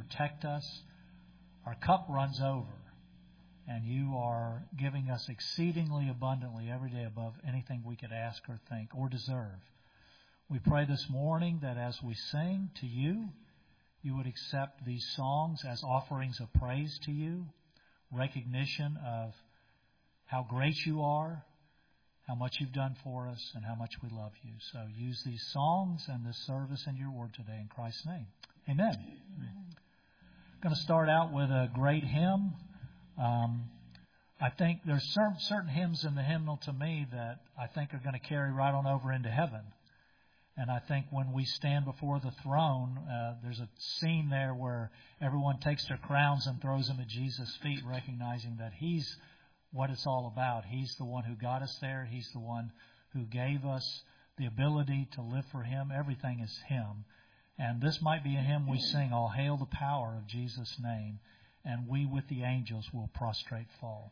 protect us. Our cup runs over, and you are giving us exceedingly abundantly every day above anything we could ask or think or deserve. We pray this morning that as we sing to you, you would accept these songs as offerings of praise to you, recognition of how great you are, how much you've done for us, and how much we love you. So use these songs and this service in your word today in Christ's name. Amen. I'm going to start out with a great hymn. I think there's certain hymns in the hymnal to me that I think are going to carry right on over into heaven. And I think when we stand before the throne, there's a scene there where everyone takes their crowns and throws them at Jesus' feet, recognizing that He's what it's all about. He's the one who got us there. He's the one who gave us the ability to live for Him. Everything is Him. And this might be a hymn we sing, All Hail the Power of Jesus' Name. And we with the angels will prostrate fall.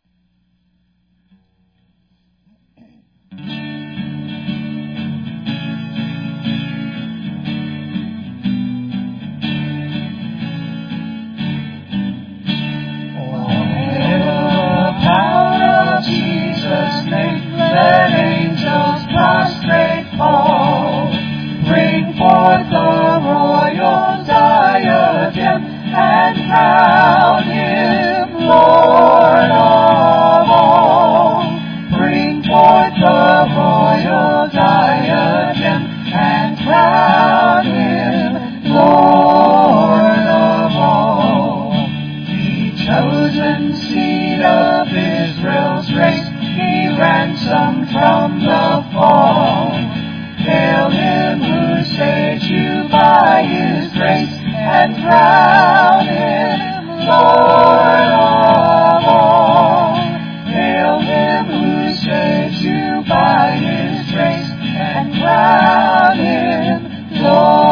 Let angels prostrate fall. Bring forth the royal diadem and crown Him Lord of all. Bring forth the royal diadem and crown Him Lord of all. The chosen seed of Israel's race, He ransomed from the fall. Hail Him who saved you by His grace and crown Him Lord of all. Hail Him who saved you by His grace and crown Him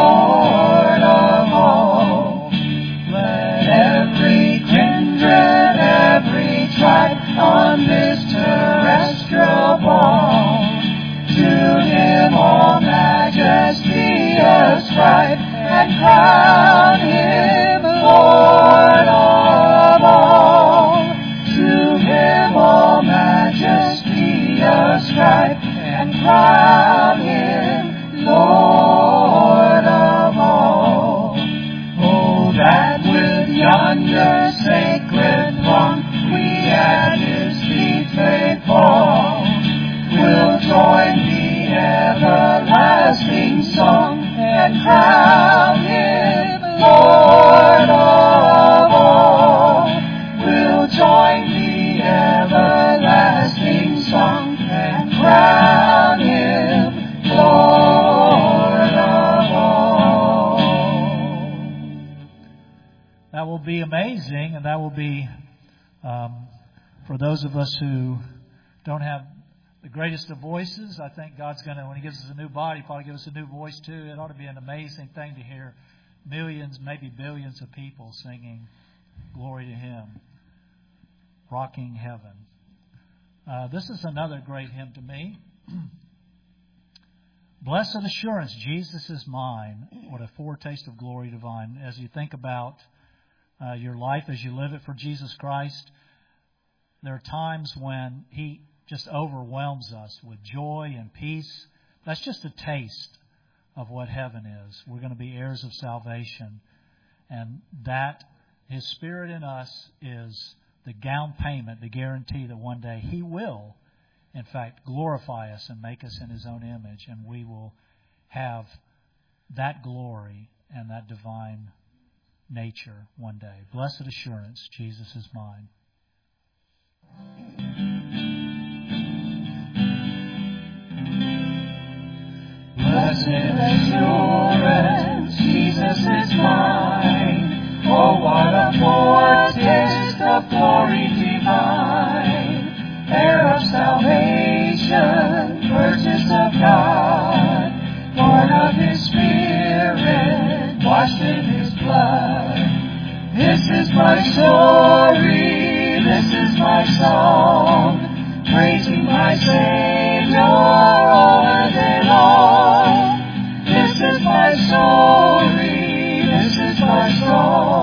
Lord of all. Let every kindred, every tribe on this terrestrial ball to Him all majesty ascribe and crown Him Lord of all. To Him all majesty ascribe and crown Him Lord of all. Oh, that with yonder sacred throng we at His feet may fall, will join the everlasting song and crown Him Lord of all. We'll join the everlasting song and crown Him Lord of all. That will be amazing, and that will be for those of us who don't have the greatest of voices. I think God's going to, when He gives us a new body, probably give us a new voice too. It ought to be an amazing thing to hear millions, maybe billions of people singing glory to Him, rocking heaven. This is another great hymn to me. Blessed assurance, Jesus is mine. What a foretaste of glory divine. As you think about your life, as you live it for Jesus Christ, there are times when He just overwhelms us with joy and peace. That's just a taste of what heaven is. We're going to be heirs of salvation. And that His Spirit in us is the down payment, the guarantee that one day He will, in fact, glorify us and make us in His own image. And we will have that glory and that divine nature one day. Blessed assurance, Jesus is mine. Blessed assurance, Jesus is mine. Oh, what a foretaste of glory divine. Heir of salvation, purchase of God, born of His Spirit, washed in His blood. This is my story, this is my song, praising my Savior all the day long. This is my story, this is my song,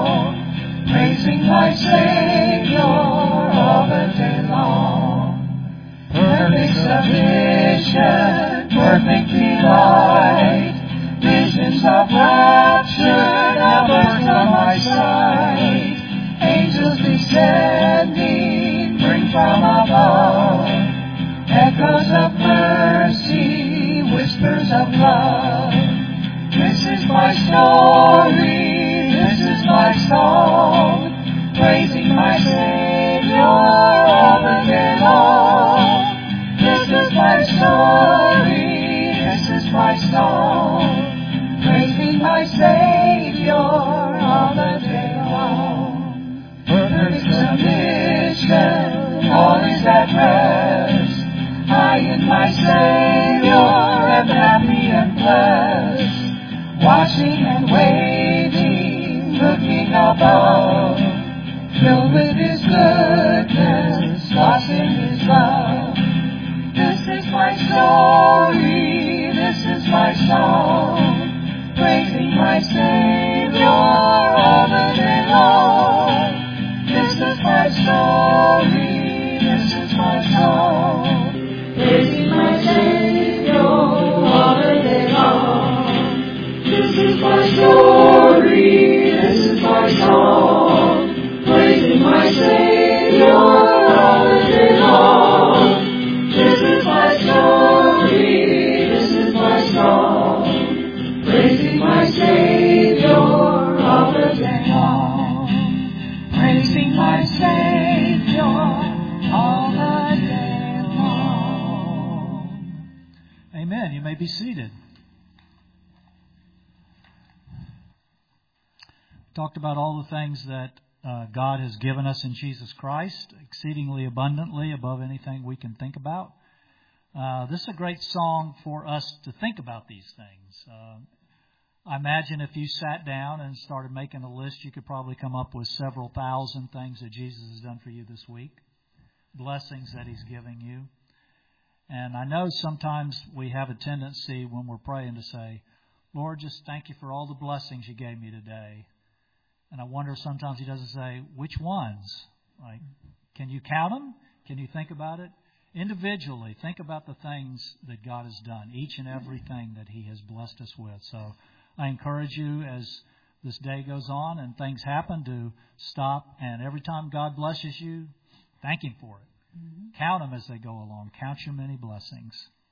vision, perfect delight. Visions of rapture now burst on my sight. Angels descending, bring from above echoes of mercy, whispers of love. This is my story, this is my song, praising my Savior all the day long. This is my story, this is my song, praising my Savior all the day long. Perfect submission, all is at rest. I in my Savior am happy and blessed. Watching and waiting, looking above, filled with His goodness, lost in His love. This is my story, this is my song, praising my Savior all the day long. This is my story, this is my song, praising my Savior all the day long. This is my story, this is my song, praising my Savior all the day long. This is my story, this is my song, praising my Savior all the day long. Praising my Savior all the day long. Amen. You may be seated. Talked about all the things that God has given us in Jesus Christ, exceedingly abundantly above anything we can think about. This is a great song for us to think about these things. I imagine if you sat down and started making a list, you could probably come up with several thousand things that Jesus has done for you this week, blessings that He's giving you. And I know sometimes we have a tendency when we're praying to say, Lord, just thank you for all the blessings you gave me today. And I wonder sometimes He doesn't say, which ones? Like, can you count them? Can you think about it? Individually, think about the things that God has done, each and everything that He has blessed us with. So I encourage you as this day goes on and things happen to stop. And every time God blesses you, thank Him for it. Mm-hmm. Count them as they go along. Count your many blessings.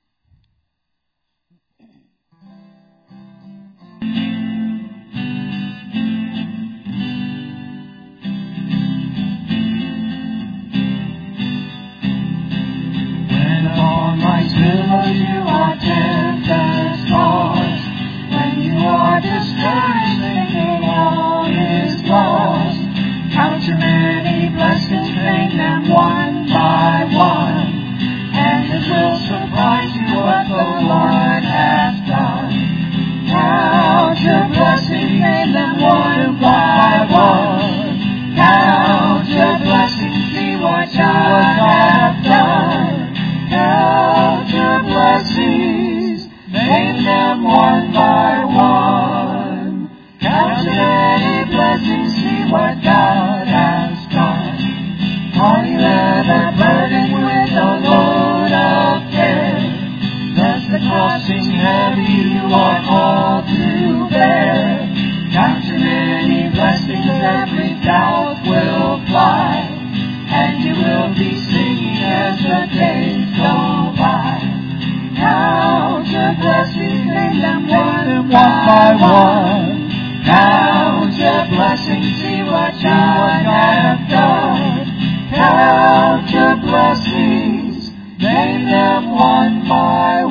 Till you are tempted stars, when you are discouraged, thinking all is lost. Count your many blessings, name them one by one, and it will surprise you what the Lord has done. Count your blessings, name them one by one. Count your blessings, see what God hath done. Count your blessings, name them one by one. Count your many blessings, see what God has done. Are you ever burdened with a load of care? Does the cross seem heavy you are called to bear? Count your many blessings, every doubt will fly, and you will be singing as the days go by. Count your blessings, name them one by one. Count your blessings, see what God hath done. Count your blessings, name them one by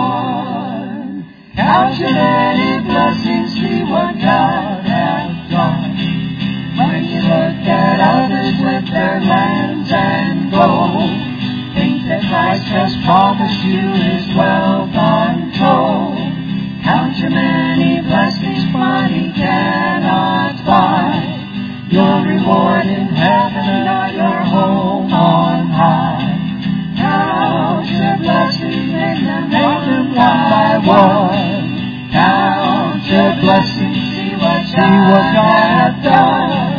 one. Count your many blessings, see what God hath done. When you look at others with their lands and gold, think that Christ has promised you His wealth untold. Count your many blessings, money cannot buy. Your reward in heaven or your home on high. Count your blessings, name them one by one. Count your blessings, see what God hath done.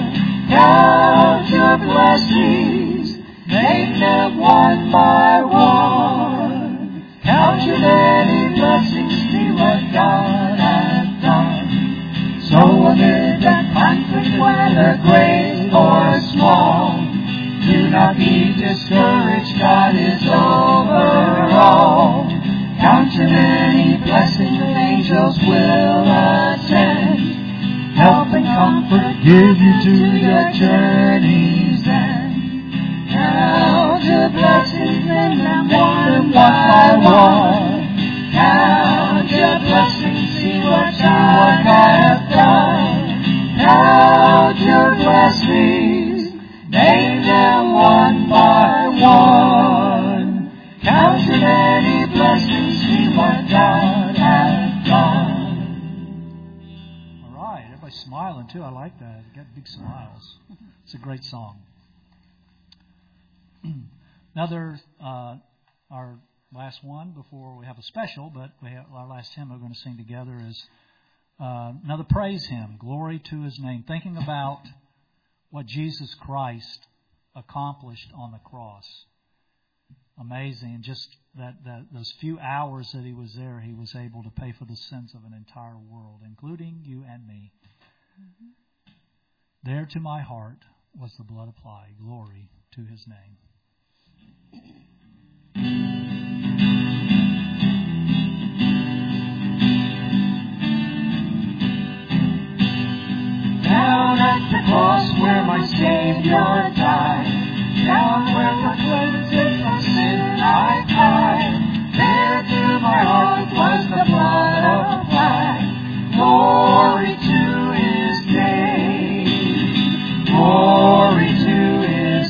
Count your blessings, name them one by one. be discouraged, God is over all. Count your many blessings, angels will attend. Help and comfort give you to your journey's end. Count your blessings and them one by one. Count your blessings, see what God hath done. Count your blessings, name them one by one. Count your many blessings, see what God hath done. Everybody's smiling too. I like that. You got big smiles. It's a great song. Another, our last one before we have a special, but our last hymn we're going to sing together is another praise hymn, Glory to His Name, thinking about what Jesus Christ accomplished on the cross. Amazing. And just those few hours that He was there, He was able to pay for the sins of an entire world, including you and me. Mm-hmm. There to my heart was the blood applied. Glory to His name. Down at the cross where my Savior died, down where for cleansing from sin I cried, there to my heart was the blood applied. Glory to His name, glory to His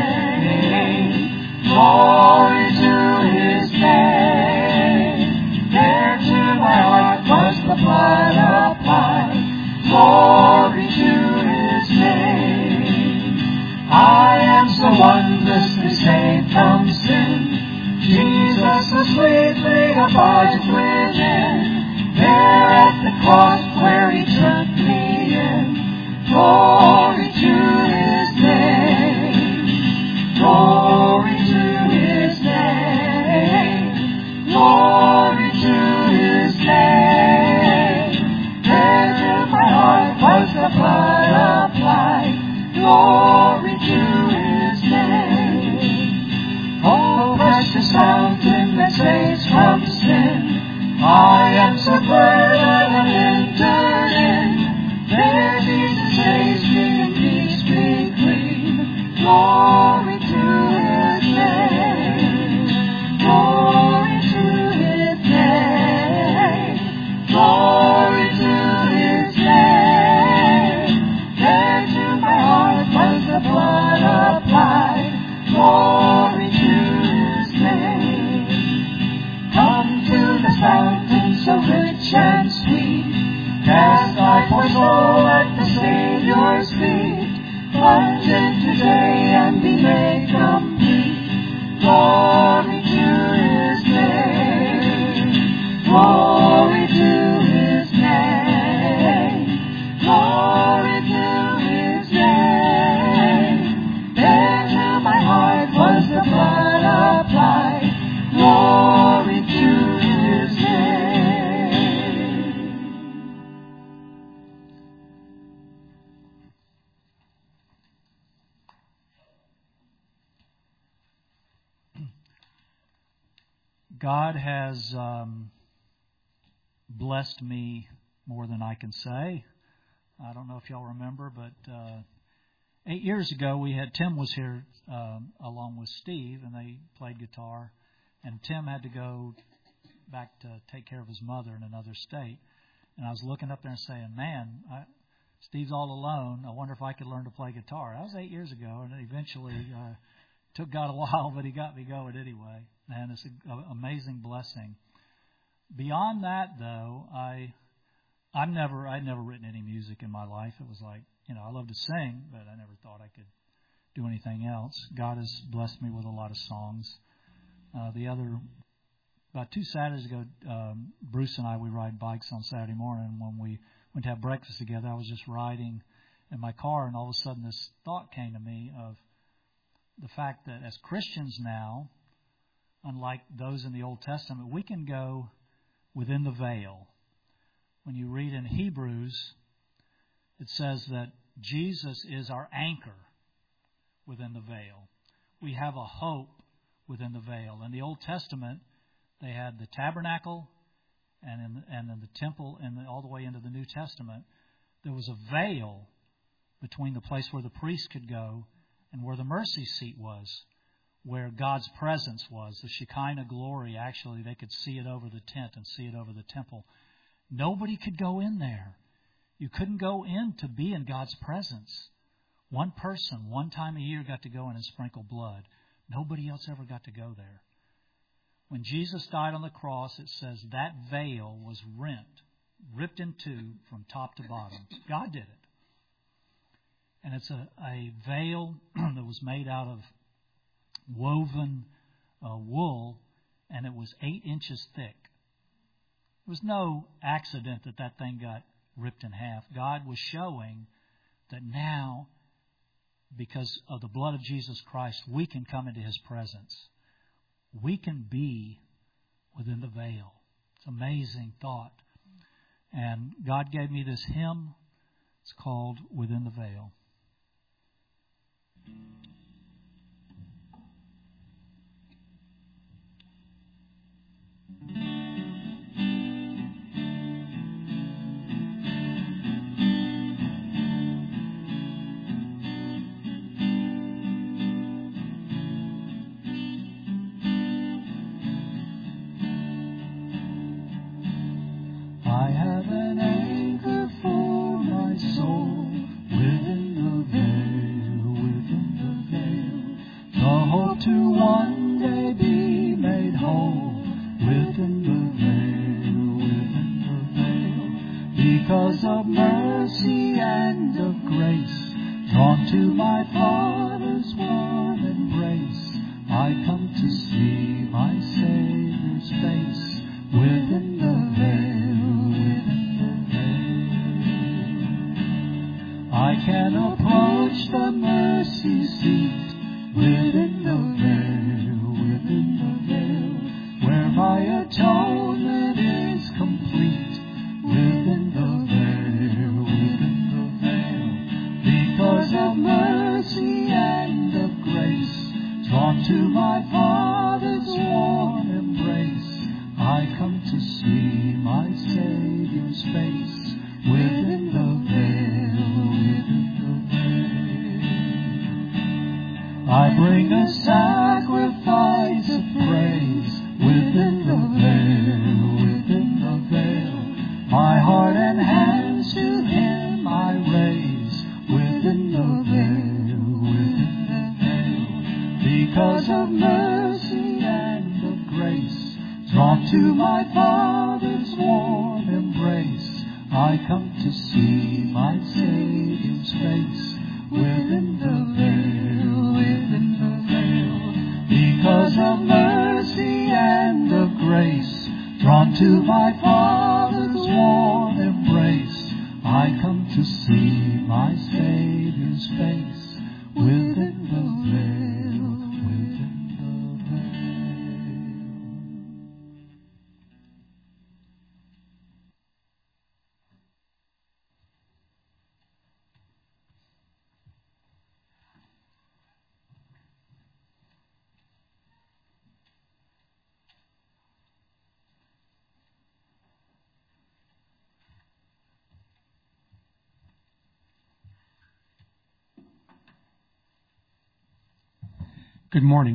name, glory to His name. There to my heart was the blood applied. Glory to His name. I am so wondrously saved from sin. Jesus, the sweet thing abides within. There at the cross where He took me in. Glory to His name. Glory to His name. Glory to His name. There to my heart was the blood applied. Glory to His name. Oh, precious fountain that saves from sin. I am so glad I have entered in. There Jesus saves me and keeps me clean. Glory to His name. Glory to His name. Glory to His name. There to my heart was the blood applied. Glory to His name. Come to the fountain so rich and sweet. Cast thy poor soul at the Savior's feet. Plunge in today and be made complete. Glory to His name. Glory to His name. Glory to His name. There to my heart was the blood applied. Glory to His name. God has blessed me more than I can say. I don't know if y'all remember, but 8 years ago Tim was here along with Steve, and they played guitar. And Tim had to go back to take care of his mother in another state. And I was looking up there and saying, man, Steve's all alone. I wonder if I could learn to play guitar. That was 8 years ago, and eventually took God a while, but He got me going anyway. And it's an amazing blessing. Beyond that, though, I'd never written any music in my life. It was like, I love to sing, but I never thought I could do anything else. God has blessed me with a lot of songs. About 2 Saturdays ago, Bruce and I, we ride bikes on Saturday morning. When we went to have breakfast together, I was just riding in my car, and all of a sudden this thought came to me of the fact that as Christians now, unlike those in the Old Testament, we can go within the veil. When you read in Hebrews, it says that Jesus is our anchor within the veil. we have a hope within the veil. In the Old Testament, they had the tabernacle, and in the temple, and all the way into the New Testament, there was a veil between the place where the priest could go and where the mercy seat was, where God's presence was. The Shekinah glory, actually, they could see it over the tent and see it over the temple. Nobody could go in there. You couldn't go in to be in God's presence. One person, one time a year, got to go in and sprinkle blood. Nobody else ever got to go there. When Jesus died on the cross, it says that veil was ripped in two from top to bottom. God did it. And it's a veil that was made out of woven wool, and it was 8 inches thick. It was no accident that thing got ripped in half. God was showing that now, because of the blood of Jesus Christ, we can come into His presence. We can be within the veil. It's an amazing thought. And God gave me this hymn. It's called Within the Veil. Good morning.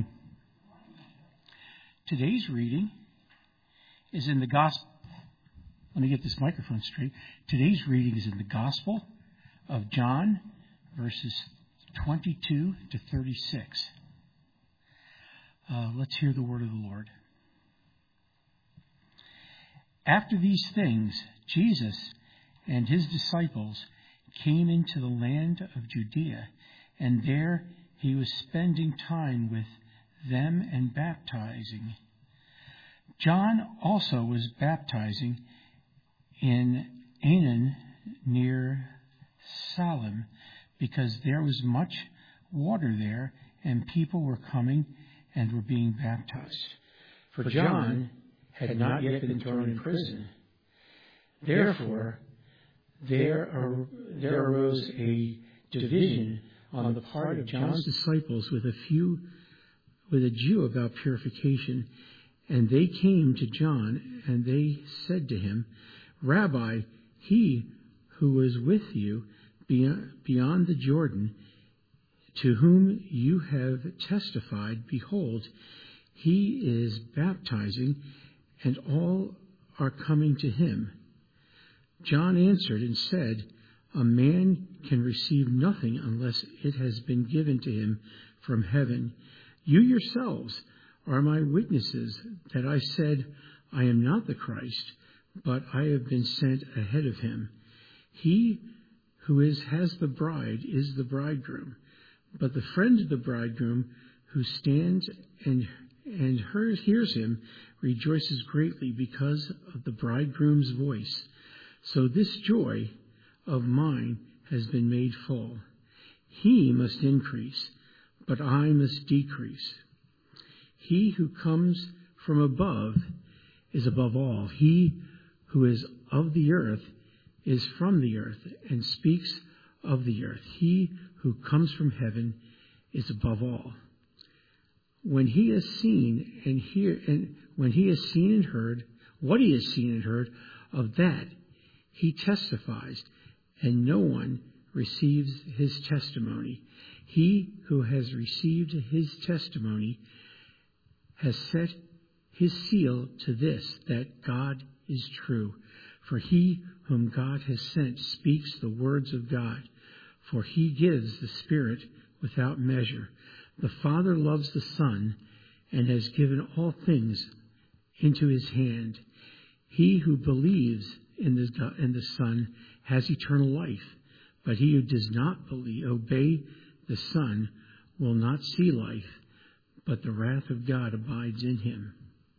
Today's reading is in the Gospel. Let me get this microphone straight. Today's reading is in the Gospel of John, verses 22 to 36. Let's hear the word of the Lord. After these things, Jesus and His disciples came into the land of Judea, and there He was spending time with them and baptizing. John also was baptizing in Aenon near Salim, because there was much water there, and people were coming and were being baptized. For John had not yet been thrown in prison. Therefore, there arose a division on the part of John's disciples with a few with a Jew about purification, and they came to John, and they said to him, Rabbi, he who was with you beyond the Jordan, to whom you have testified, behold, he is baptizing, and all are coming to him. John answered and said, A man can receive nothing unless it has been given to him from heaven. You yourselves are my witnesses that I said, I am not the Christ, but I have been sent ahead of him. He who has the bride is the bridegroom, but the friend of the bridegroom who stands and hears him rejoices greatly because of the bridegroom's voice. So this joy of mine has been made full. He must increase, but I must decrease. He who comes from above is above all. He who is of the earth is from the earth and speaks of the earth. He who comes from heaven is above all. When he has seen and heard what he has seen and heard, of that he testifies, and no one receives his testimony. He who has received his testimony has set his seal to this, that God is true. For he whom God has sent speaks the words of God, for he gives the Spirit without measure. The Father loves the Son and has given all things into his hand. He who believes in the Son has eternal life, but he who does not obey the Son will not see life, but the wrath of God abides in him.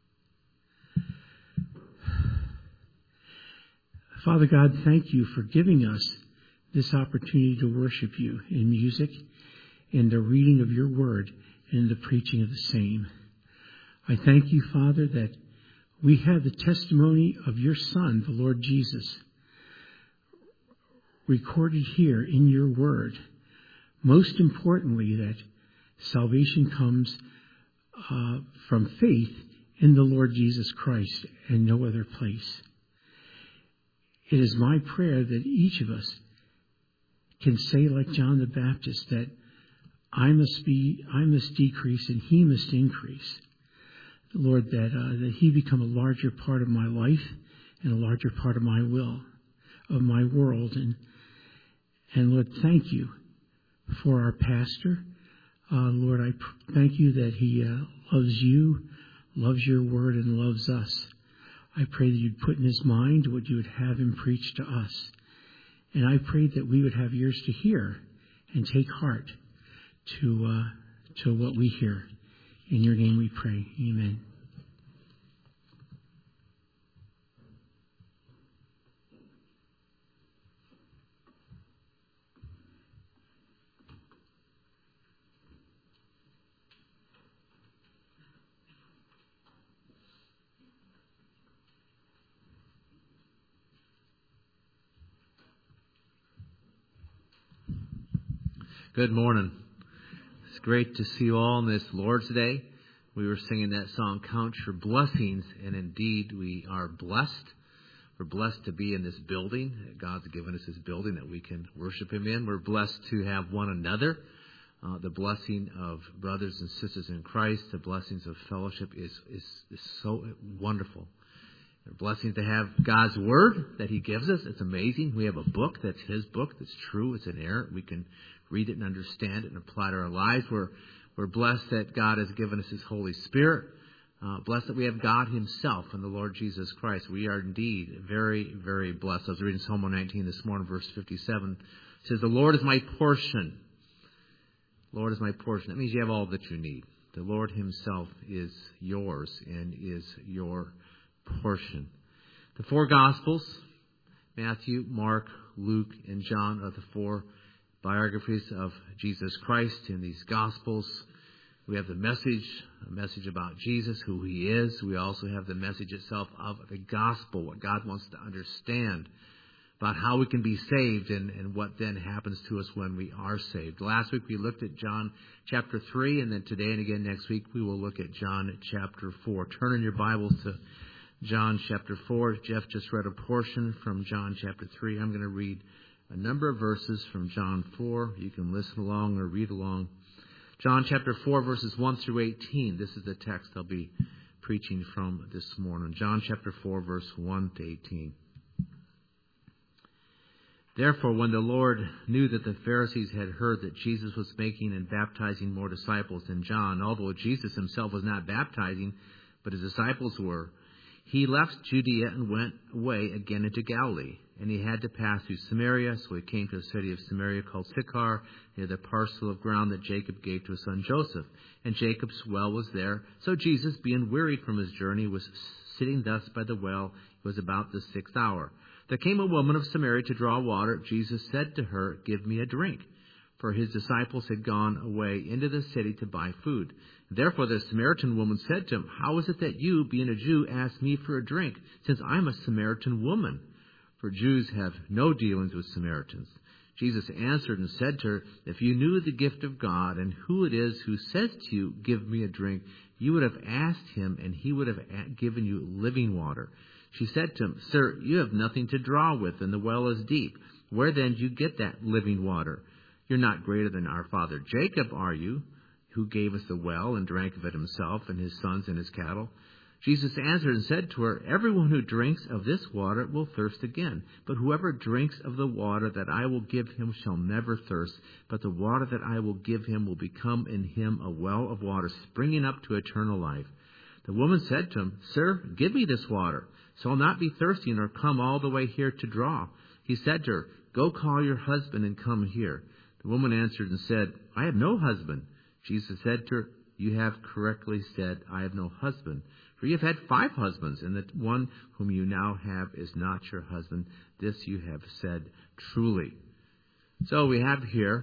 Father God, thank you for giving us this opportunity to worship you in music, in the reading of your word, and in the preaching of the same. I thank you, Father, that we have the testimony of your Son, the Lord Jesus, recorded here in your word. Most importantly, that salvation comes from faith in the Lord Jesus Christ and no other place. It is my prayer that each of us can say, like John the Baptist, that I must decrease and he must increase. Lord, that he become a larger part of my life and a larger part of my will, of my world. And Lord, thank you for our pastor. Lord, I thank you that he loves you, loves your word, and loves us. I pray that you'd put in his mind what you would have him preach to us. And I pray that we would have ears to hear and take heart to what we hear. In your name we pray. Amen. Good morning. It's great to see you all on this Lord's Day. We were singing that song, Count Your Blessings, and indeed we are blessed. We're blessed to be in this building. God's given us this building that we can worship Him in. We're blessed to have one another. The blessing of brothers and sisters in Christ, the blessings of fellowship is so wonderful. We're blessed to have God's Word that He gives us. It's amazing. We have a book that's His book that's true. It's inerrant. We can read it and understand it and apply it to our lives. We're blessed that God has given us His Holy Spirit. Blessed that we have God Himself and the Lord Jesus Christ. We are indeed very, very blessed. I was reading Psalm 119 this morning, verse 57. It says, the Lord is my portion. Lord is my portion. That means you have all that you need. The Lord Himself is yours and is your portion. The four Gospels, Matthew, Mark, Luke, and John, are the four biographies of Jesus Christ. In these Gospels, we have a message about Jesus, who He is. We also have the message itself of the gospel, what God wants to understand about how we can be saved and what then happens to us when we are saved. Last week we looked at John chapter 3, and then today and again next week we will look at John chapter 4. Turn in your Bibles to John chapter 4. Jeff just read a portion from John chapter 3. I'm going to read a number of verses from John 4. You can listen along or read along. John chapter 4, verses 1 through 18. This is the text I'll be preaching from this morning. John chapter 4, verse 1 to 18. Therefore, when the Lord knew that the Pharisees had heard that Jesus was making and baptizing more disciples than John, although Jesus himself was not baptizing, but his disciples were, he left Judea and went away again into Galilee. And he had to pass through Samaria, so he came to a city of Samaria called Sychar, near the parcel of ground that Jacob gave to his son Joseph. And Jacob's well was there. So Jesus, being wearied from his journey, was sitting thus by the well. It was about the 6th hour. There came a woman of Samaria to draw water. Jesus said to her, "Give me a drink." For his disciples had gone away into the city to buy food. Therefore the Samaritan woman said to him, "How is it that you, being a Jew, ask me for a drink, since I am a Samaritan woman?" For Jews have no dealings with Samaritans. Jesus answered and said to her, "If you knew the gift of God and who it is who says to you, 'Give me a drink,' you would have asked him, and he would have given you living water." She said to him, "Sir, you have nothing to draw with, and the well is deep. Where then do you get that living water? You're not greater than our father Jacob, are you, who gave us the well and drank of it himself and his sons and his cattle?" Jesus answered and said to her, "Everyone who drinks of this water will thirst again. But whoever drinks of the water that I will give him shall never thirst. But the water that I will give him will become in him a well of water springing up to eternal life." The woman said to him, "Sir, give me this water, so I'll not be thirsty nor come all the way here to draw." He said to her, "Go call your husband and come here." The woman answered and said, "I have no husband." Jesus said to her, "You have correctly said, 'I have no husband.' For you have had 5 husbands, and the one whom you now have is not your husband. This you have said truly." So we have here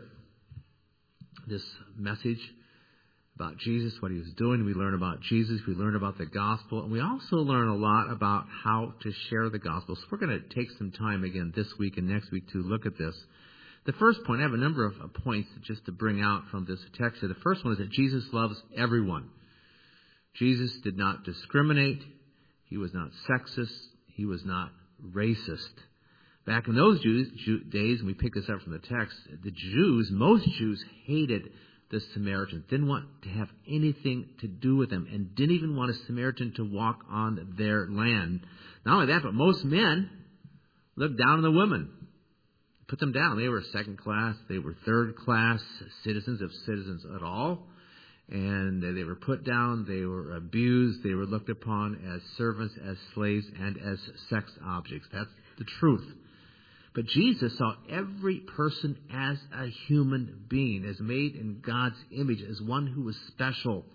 this message about Jesus, what he was doing. We learn about Jesus. We learn about the gospel. And we also learn a lot about how to share the gospel. So we're going to take some time again this week and next week to look at this. The first point, I have a number of points just to bring out from this text. The first one is that Jesus loves everyone. Jesus did not discriminate. He was not sexist. He was not racist. Back in those days, and we pick this up from the text, most Jews hated the Samaritans, didn't want to have anything to do with them, and didn't even want a Samaritan to walk on their land. Not only that, but most men looked down on the women, put them down. They were second class, they were third class citizens, if citizens at all. And they were put down, they were abused, they were looked upon as servants, as slaves, and as sex objects. That's the truth. But Jesus saw every person as a human being, as made in God's image, as one who was special,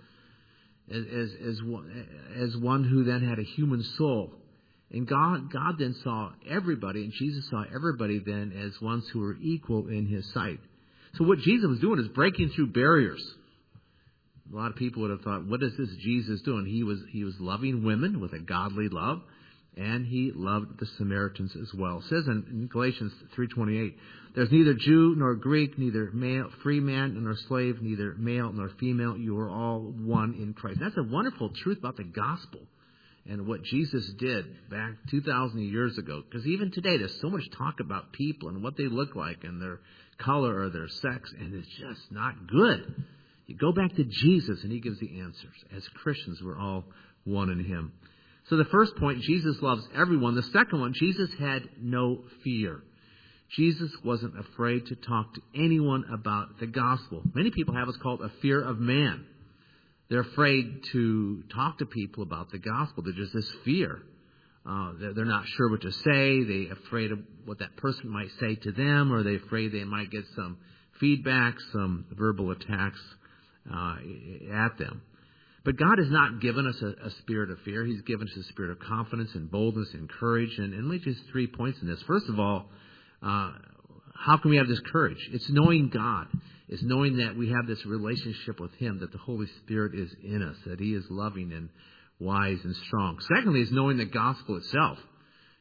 as one who then had a human soul. And God then saw everybody, and Jesus saw everybody then as ones who were equal in his sight. So what Jesus was doing is breaking through barriers. A lot of people would have thought, what is this Jesus doing? He was loving women with a godly love, and he loved the Samaritans as well. It says in Galatians 3:28, "There's neither Jew nor Greek, neither male, free man nor slave, neither male nor female. You are all one in Christ." That's a wonderful truth about the gospel and what Jesus did back 2,000 years ago. Because even today, there's so much talk about people and what they look like and their color or their sex, and it's just not good. You go back to Jesus, and he gives the answers. As Christians, we're all one in him. So the first point, Jesus loves everyone. The second one, Jesus had no fear. Jesus wasn't afraid to talk to anyone about the gospel. Many people have what's called a fear of man. They're afraid to talk to people about the gospel. There's just this fear. They're not sure what to say. They're afraid of what that person might say to them, or they're afraid they might get some feedback, some verbal attacks at them. But God has not given us a spirit of fear. He's given us a spirit of confidence and boldness and courage. And let me just 3 points in this. First of all, how can we have this courage? It's knowing God. It's knowing that we have this relationship with him, that the Holy Spirit is in us, that he is loving and wise and strong. Secondly, is knowing the gospel itself.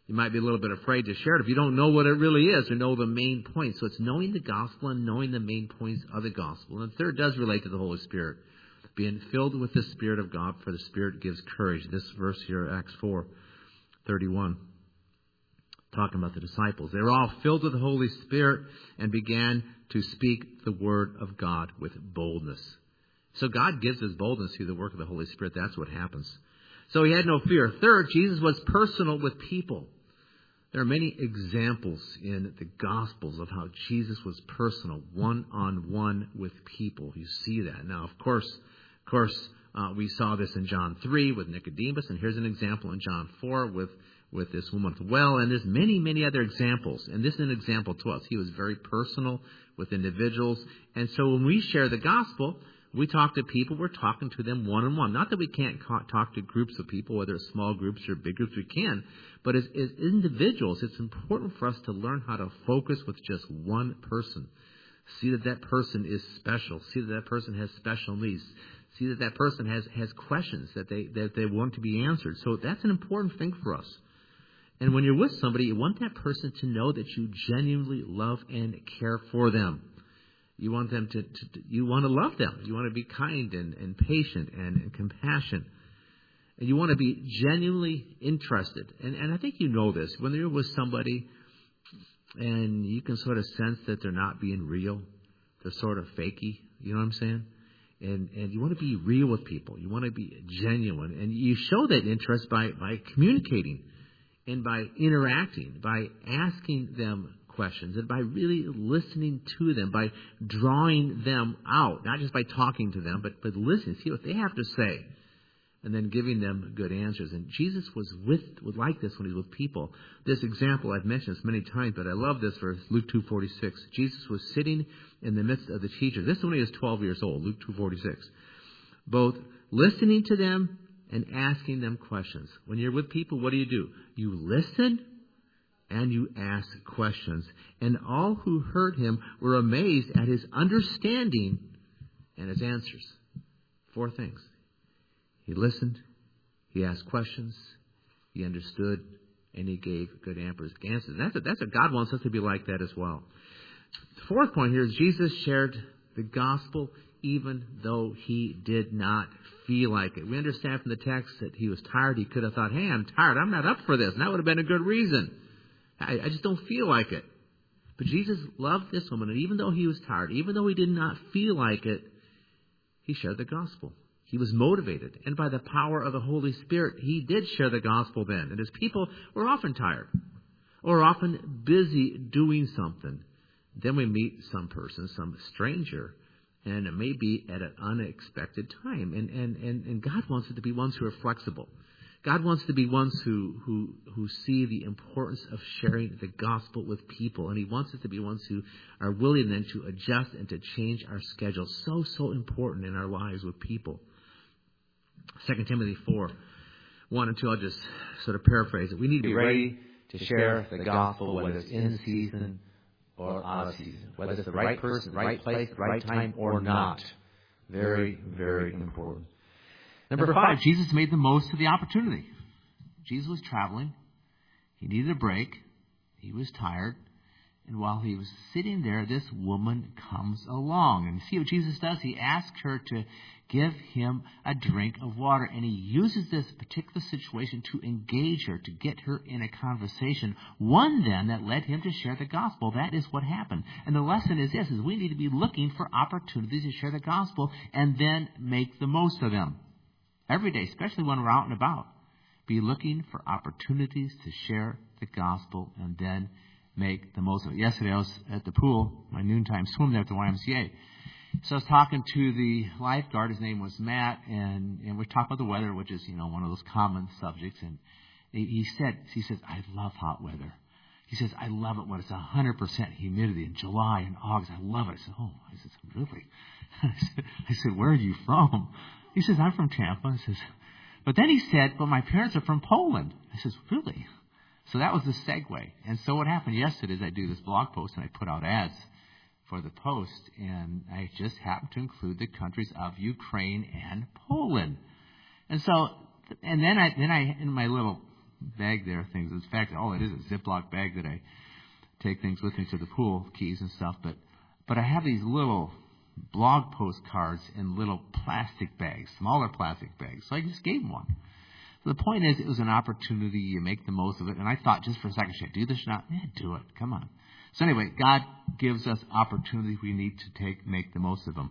You might be a little bit afraid to share it if you don't know what it really is or know the main points. So it's knowing the gospel and knowing the main points of the gospel. And the third does relate to the Holy Spirit. Being filled with the Spirit of God, for the Spirit gives courage. This verse here, Acts 4:31, talking about the disciples. They were all filled with the Holy Spirit and began to speak the word of God with boldness. So God gives us boldness through the work of the Holy Spirit. That's what happens. So he had no fear. Third, Jesus was personal with people. There are many examples in the Gospels of how Jesus was personal, one-on-one with people. You see that. Now, of course, we saw this in John 3 with Nicodemus, and here's an example in John 4 with this woman at the well, and there's many, many other examples. And this is an example to us. He was very personal with individuals. And so when we share the gospel, we talk to people, we're talking to them one-on-one. Not that we can't talk to groups of people, whether it's small groups or big groups, we can. But as individuals, it's important for us to learn how to focus with just one person. See that that person is special. See that that person has special needs. See that that person has questions that they want to be answered. So that's an important thing for us. And when you're with somebody, you want that person to know that you genuinely love and care for them. You want them you want to love them. You want to be kind and patient and compassionate. And you want to be genuinely interested. And I think you know this. When you're with somebody and you can sort of sense that they're not being real, they're sort of fakey, you know what I'm saying? And you want to be real with people. You want to be genuine. And you show that interest by communicating and by interacting, by asking them questions, and by really listening to them, by drawing them out, not just by talking to them, but listening, see what they have to say, and then giving them good answers. And Jesus was like this when he was with people. This example, I've mentioned this many times, but I love this verse, Luke 2:46. Jesus was sitting in the midst of the teachers. This is when he was 12 years old, Luke 2:46. Both listening to them and asking them questions. When you're with people, what do? You listen and you ask questions. And all who heard him were amazed at his understanding and his answers. 4 things. He listened, he asked questions, he understood, and he gave good answers. That's what God wants us to be like that as well. The 4th point here is Jesus shared the gospel even though he did not feel like it. We understand from the text that he was tired. He could have thought, hey, I'm tired. I'm not up for this. And that would have been a good reason. I just don't feel like it. But Jesus loved this woman. And even though he was tired, even though he did not feel like it, he shared the gospel. He was motivated. And by the power of the Holy Spirit, he did share the gospel then. And his people were often tired or often busy doing something. Then we meet some person, some stranger, and it may be at an unexpected time. And God wants it to be ones who are flexible. God wants to be ones who see the importance of sharing the gospel with people. And he wants us to be ones who are willing then to adjust and to change our schedule. So important in our lives with people. 2 Timothy 4:1 and 2, I'll just sort of paraphrase it. We need to be ready to share the gospel, whether it's in season or out of season. Whether it's the right person, right place, right time, or not. Very, very important. Number 5, Jesus made the most of the opportunity. Jesus was traveling. He needed a break. He was tired. And while he was sitting there, this woman comes along. And see what Jesus does? He asks her to give him a drink of water. And he uses this particular situation to engage her, to get her in a conversation. One then that led him to share the gospel. That is what happened. And the lesson is this, is we need to be looking for opportunities to share the gospel and then make the most of them. Every day, especially when we're out and about. Be looking for opportunities to share the gospel and then make the most of it. Yesterday I was at the pool, my noontime swim there at the YMCA. So I was talking to the lifeguard, his name was Matt, and we talked about the weather, which is, one of those common subjects. And he says, I love hot weather. He says, I love it when it's 100% humidity in July and August. I love it. I said, really? I said, where are you from? He says, I'm from Tampa. He says, but then he said, but my parents are from Poland. I says, really? So that was the segue. And so what happened yesterday is I do this blog post and I put out ads for the post, and I just happened to include the countries of Ukraine and Poland. And so, and then I in my little bag there, things. In fact, all it is a Ziploc bag that I take things with me to the pool, keys and stuff. But I have these little blog post cards in little plastic bags, smaller plastic bags. So I just gave him one. So the point is, it was an opportunity. You make the most of it. And I thought just for a second, should I do this or not? Yeah, do it. Come on. So anyway, God gives us opportunities. We need to make the most of them.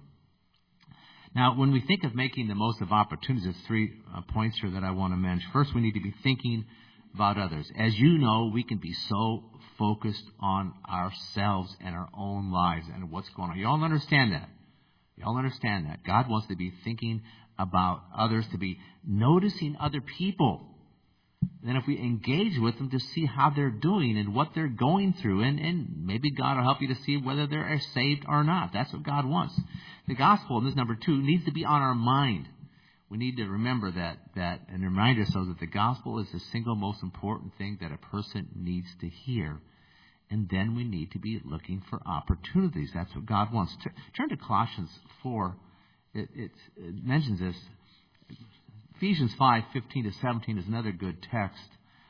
Now, when we think of making the most of opportunities, there's 3 points here that I want to mention. First, we need to be thinking about others. As you know, we can be so focused on ourselves and our own lives and what's going on. You all understand that. You all understand that. God wants to be thinking about others, to be noticing other people. Then if we engage with them to see how they're doing and what they're going through, and maybe God will help you to see whether they're saved or not. That's what God wants. The gospel, and this is number 2, needs to be on our mind. We need to remember that and remind ourselves that the gospel is the single most important thing that a person needs to hear. And then we need to be looking for opportunities. That's what God wants. Turn to Colossians 4. It mentions this. Ephesians 5:15-17 is another good text.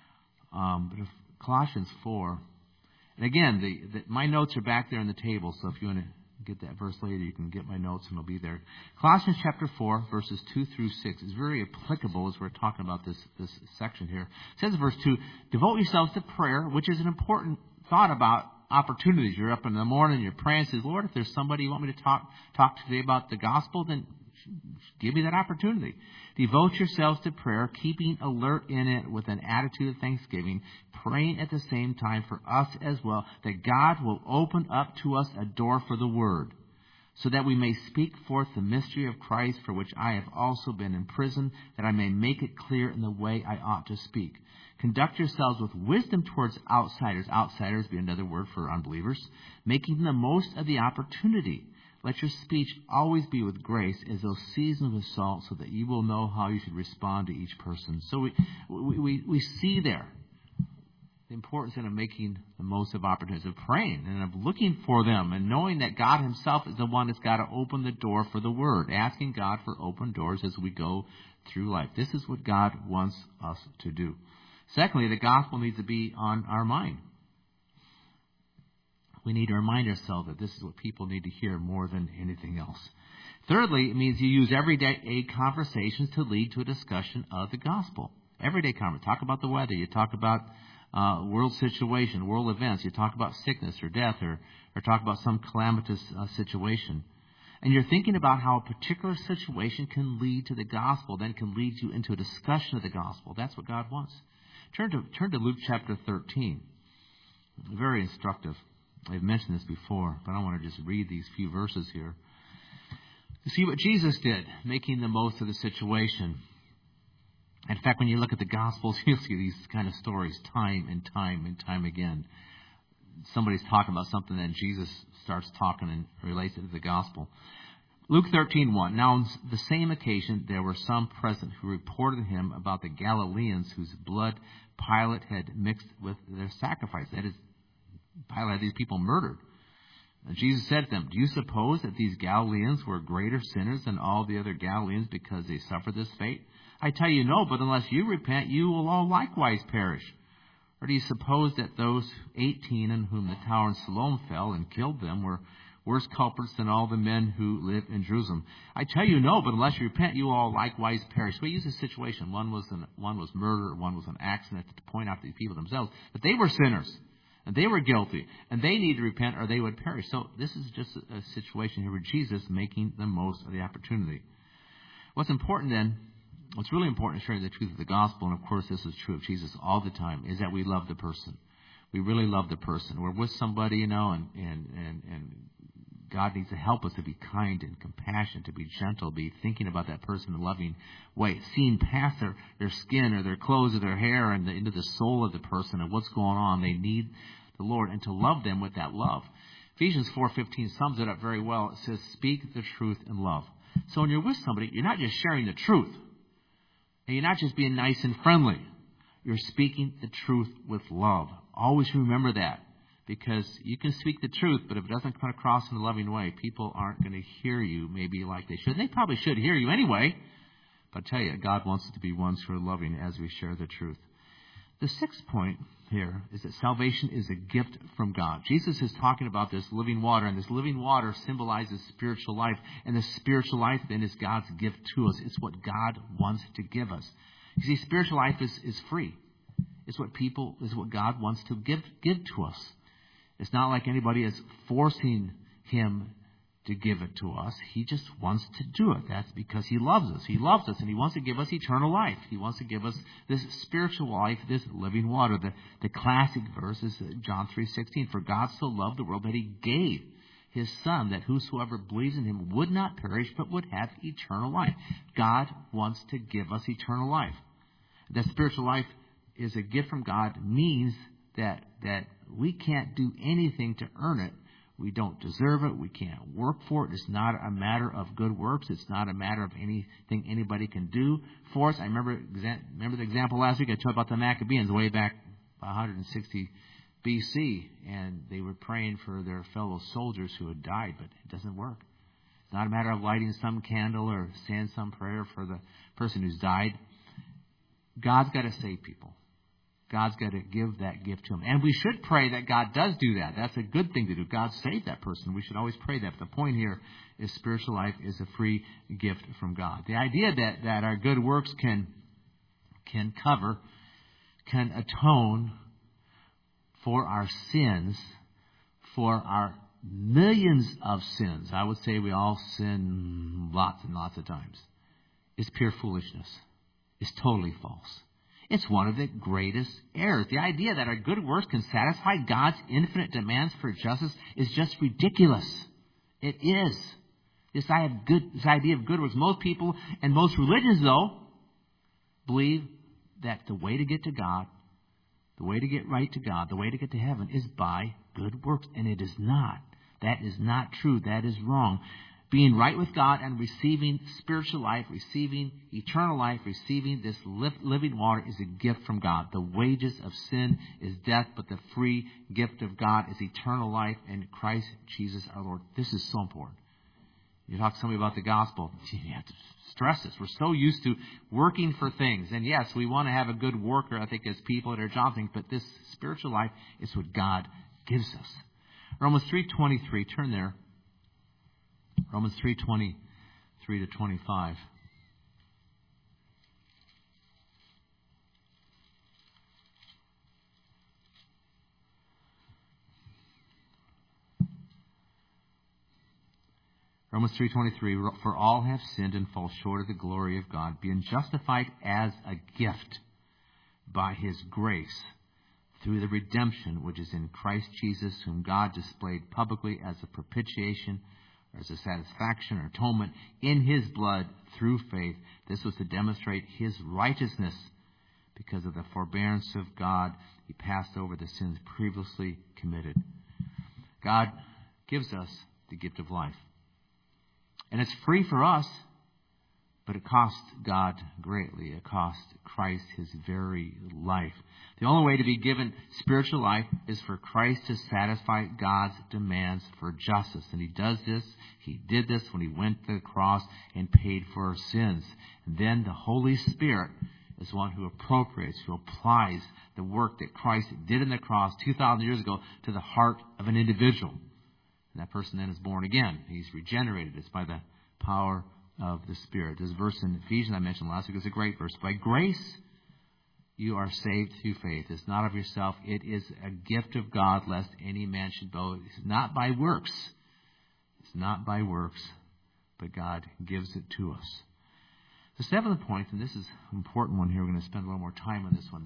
But Colossians 4. And again, my notes are back there on the table, so if you want to get that verse later, you can get my notes and it'll be there. Colossians chapter 4, verses 2-6 is very applicable as we're talking about this section here. It says in verse 2, devote yourselves to prayer, which is an important thought about opportunities. You're up in the morning, you're praying, says, Lord, if there's somebody you want me to talk to today about the gospel, then give me that opportunity. Devote yourselves to prayer, keeping alert in it with an attitude of thanksgiving, praying at the same time for us as well, that God will open up to us a door for the word, so that we may speak forth the mystery of Christ, for which I have also been in prison, that I may make it clear in the way I ought to speak. Conduct yourselves with wisdom towards outsiders. Outsiders be another word for unbelievers, making the most of the opportunity. Let your speech always be with grace, as though seasoned with salt, so that you will know how you should respond to each person. So we see there the importance of making the most of opportunities, of praying and of looking for them, and knowing that God himself is the one that's got to open the door for the word, asking God for open doors as we go through life. This is what God wants us to do. Secondly, the gospel needs to be on our mind. We need to remind ourselves that this is what people need to hear more than anything else. Thirdly, it means you use everyday conversations to lead to a discussion of the gospel. Everyday conversation. Talk about the weather. You talk about world situation, world events. You talk about sickness or death, or talk about some calamitous situation. And you're thinking about how a particular situation can lead to the gospel, then can lead you into a discussion of the gospel. That's what God wants. Turn to Luke chapter 13. Very instructive. I've mentioned this before, but I want to just read these few verses here to see what Jesus did, making the most of the situation. In fact, when you look at the Gospels, you'll see these kind of stories time and time again. Somebody's talking about something, and Jesus starts talking and relates it to the Gospel. Luke 13:1. Now, on the same occasion, there were some present who reported him about the Galileans whose blood Pilate had mixed with their sacrifice. That is, Pilate had these people murdered. And Jesus said to them, do you suppose that these Galileans were greater sinners than all the other Galileans because they suffered this fate? I tell you no, but unless you repent, you will all likewise perish. Or do you suppose that those 18 in whom the tower in Siloam fell and killed them were worse culprits than all the men who live in Jerusalem? I tell you no, but unless you repent, you will all likewise perish. So we use this situation. One was murder, one was an accident, to point out to the people themselves. But they were sinners. And they were guilty, and they need to repent or they would perish. So this is just a situation here with Jesus making the most of the opportunity. What's important then, what's really important in sharing the truth of the gospel, and of course this is true of Jesus all the time, is that we love the person. We really love the person. We're with somebody, and God needs to help us to be kind and compassionate, to be gentle, be thinking about that person in a loving way, seeing past their skin or their clothes or their hair and into the soul of the person and what's going on. They need the Lord, and to love them with that love. Ephesians 4:15 sums it up very well. It says, speak the truth in love. So when you're with somebody, you're not just sharing the truth. And you're not just being nice and friendly. You're speaking the truth with love. Always remember that. Because you can speak the truth, but if it doesn't come across in a loving way, people aren't going to hear you maybe like they should. They probably should hear you anyway. But I tell you, God wants us to be ones who are loving as we share the truth. The sixth point here is that salvation is a gift from God. Jesus is talking about this living water, and this living water symbolizes spiritual life, and the spiritual life then is God's gift to us. It's what God wants to give us. You see, spiritual life is free. It's what God wants to give to us. It's not like anybody is forcing Him to give it to us. He just wants to do it. That's because He loves us. He loves us, and He wants to give us eternal life. He wants to give us this spiritual life, this living water. The classic verse is John 3:16. For God so loved the world that He gave His Son, that whosoever believes in Him would not perish, but would have eternal life. God wants to give us eternal life. That spiritual life is a gift from God means that we can't do anything to earn it. We don't deserve it. We can't work for it. It's not a matter of good works. It's not a matter of anything anybody can do for us. I remember the example last week I told about the Maccabees way back 160 BC, and they were praying for their fellow soldiers who had died, but it doesn't work. It's not a matter of lighting some candle or saying some prayer for the person who's died. God's got to save people. God's got to give that gift to them. And we should pray that God does do that. That's a good thing to do. God saved that person. We should always pray that. But the point here is spiritual life is a free gift from God. The idea that our good works can atone for our sins, for our millions of sins. I would say we all sin lots and lots of times. It's pure foolishness. It's totally false. It's one of the greatest errors. The idea that our good works can satisfy God's infinite demands for justice is just ridiculous. It is. This idea of good works. Most people and most religions, though, believe that the way to get to God, the way to get right to God, the way to get to heaven is by good works. And it is not. That is not true. That is wrong. Being right with God and receiving spiritual life, receiving eternal life, receiving this living water is a gift from God. The wages of sin is death, but the free gift of God is eternal life in Christ Jesus our Lord. This is so important. You talk to somebody about the gospel, you have to stress this. We're so used to working for things. And yes, we want to have a good worker, I think, as people at our job things, but this spiritual life is what God gives us. Romans 3:23, turn there. Romans 3:23 to 25. Romans 3:23, for all have sinned and fall short of the glory of God, being justified as a gift by His grace through the redemption which is in Christ Jesus, whom God displayed publicly as a propitiation, or as a satisfaction or atonement in His blood through faith. This was to demonstrate His righteousness. Because of the forbearance of God, He passed over the sins previously committed. God gives us the gift of life. And it's free for us, but it cost God greatly. It cost Christ His very life. The only way to be given spiritual life is for Christ to satisfy God's demands for justice. And He does this. He did this when He went to the cross and paid for our sins. And then the Holy Spirit is one who appropriates, who applies the work that Christ did on the cross 2,000 years ago to the heart of an individual. And that person then is born again. He's regenerated. It's by the power of the Spirit. This verse in Ephesians I mentioned last week is a great verse. By grace you are saved through faith. It's not of yourself. It is a gift of God, lest any man should boast. It's not by works. It's not by works, but God gives it to us. The seventh point, and this is an important one here, we're going to spend a little more time on this one,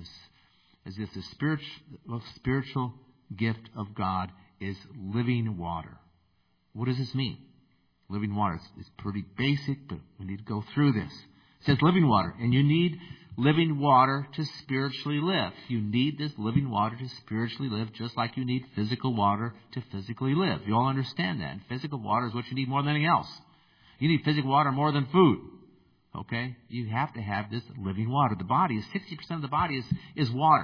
the spiritual gift of God is living water. What does this mean? Living water. It's pretty basic, but we need to go through this. It says living water, and you need living water to spiritually live. You need this living water to spiritually live, just like you need physical water to physically live. You all understand that. And physical water is what you need more than anything else. You need physical water more than food. Okay? You have to have this living water. The body is 60% of the body is water.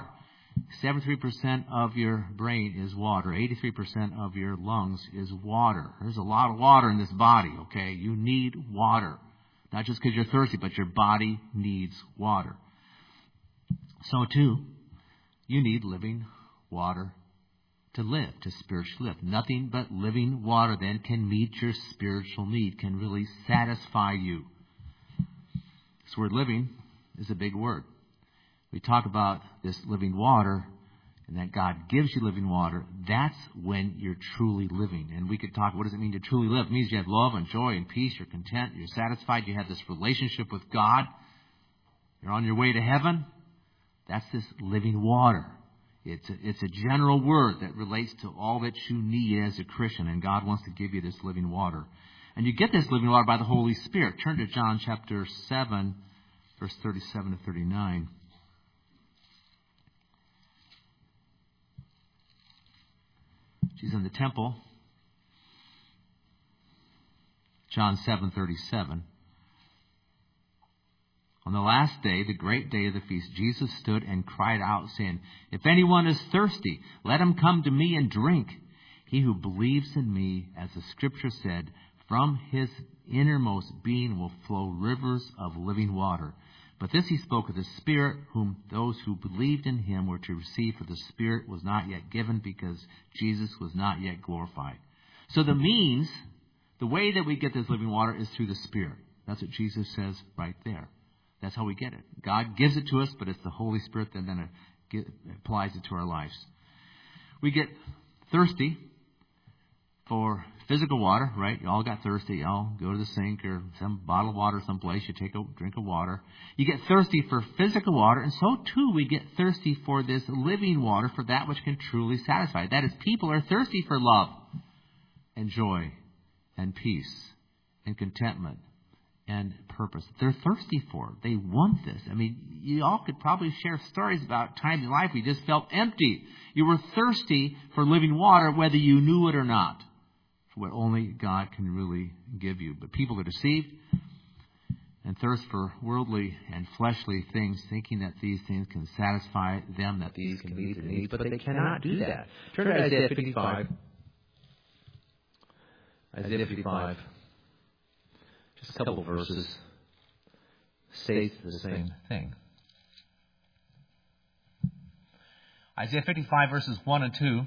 73% of your brain is water. 83% of your lungs is water. There's a lot of water in this body, okay? You need water. Not just because you're thirsty, but your body needs water. So too, You need living water to live, to spiritually live. Nothing but living water then can meet your spiritual need, can really satisfy you. This word living is a big word. We talk about this living water and that God gives you living water. That's when you're truly living. And we could talk, what does it mean to truly live? It means you have love and joy and peace. You're content. You're satisfied. You have this relationship with God. You're on your way to heaven. That's this living water. It's a general word that relates to all that you need as a Christian. And God wants to give you this living water. And you get this living water by the Holy Spirit. Turn to John chapter 7, verse 37 to 39. She's in the temple. John 7:37. On the last day, the great day of the feast, Jesus stood and cried out, saying, "If anyone is thirsty, let him come to me and drink. He who believes in me, as the Scripture said, from his innermost being will flow rivers of living water." But this he spoke of the Spirit, whom those who believed in him were to receive, for the Spirit was not yet given, because Jesus was not yet glorified. So the way that we get this living water is through the Spirit. That's what Jesus says right there. That's how we get it. God gives it to us, but it's the Holy Spirit that then applies it to our lives. We get thirsty for physical water, right? You all got thirsty. You all go to the sink or some bottle of water someplace. You take a drink of water. You get thirsty for physical water, and so too we get thirsty for this living water, for that which can truly satisfy. That is, people are thirsty for love and joy and peace and contentment and purpose. They're thirsty for it. They want this. I mean, you all could probably share stories about times in life where you just felt empty. You were thirsty for living water, whether you knew it or not. What only God can really give you. But people are deceived and thirst for worldly and fleshly things, thinking that these things can satisfy them, that these can meet their needs, but they cannot do that. Turn to Isaiah 55. Isaiah 55. Just a couple of verses say the same thing. Isaiah 55 verses 1 and 2.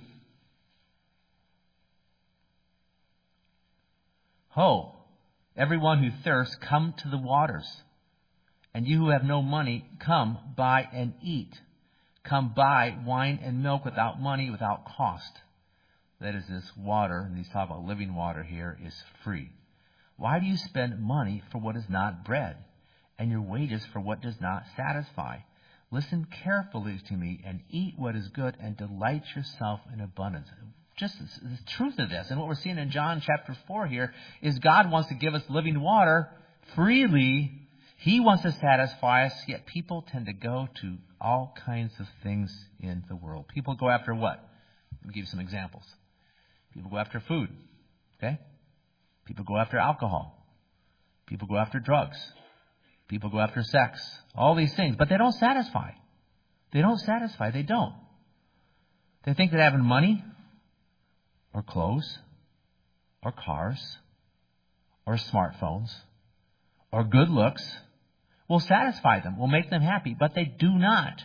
Ho, everyone who thirsts, come to the waters. And you who have no money, come, buy and eat. Come buy wine and milk without money, without cost. That is, this water, and he's talking about living water here, is free. Why do you spend money for what is not bread, and your wages for what does not satisfy? Listen carefully to me, and eat what is good, and delight yourself in abundance. Just the truth of this, and what we're seeing in John chapter 4 here, is God wants to give us living water freely. He wants to satisfy us, yet people tend to go to all kinds of things in the world. People go after what? Let me give you some examples. People go after food, okay? People go after alcohol. People go after drugs. People go after sex. All these things, but they don't satisfy. They don't satisfy. They don't. They think that having money, or clothes, or cars, or smartphones, or good looks will satisfy them, will make them happy, but they do not.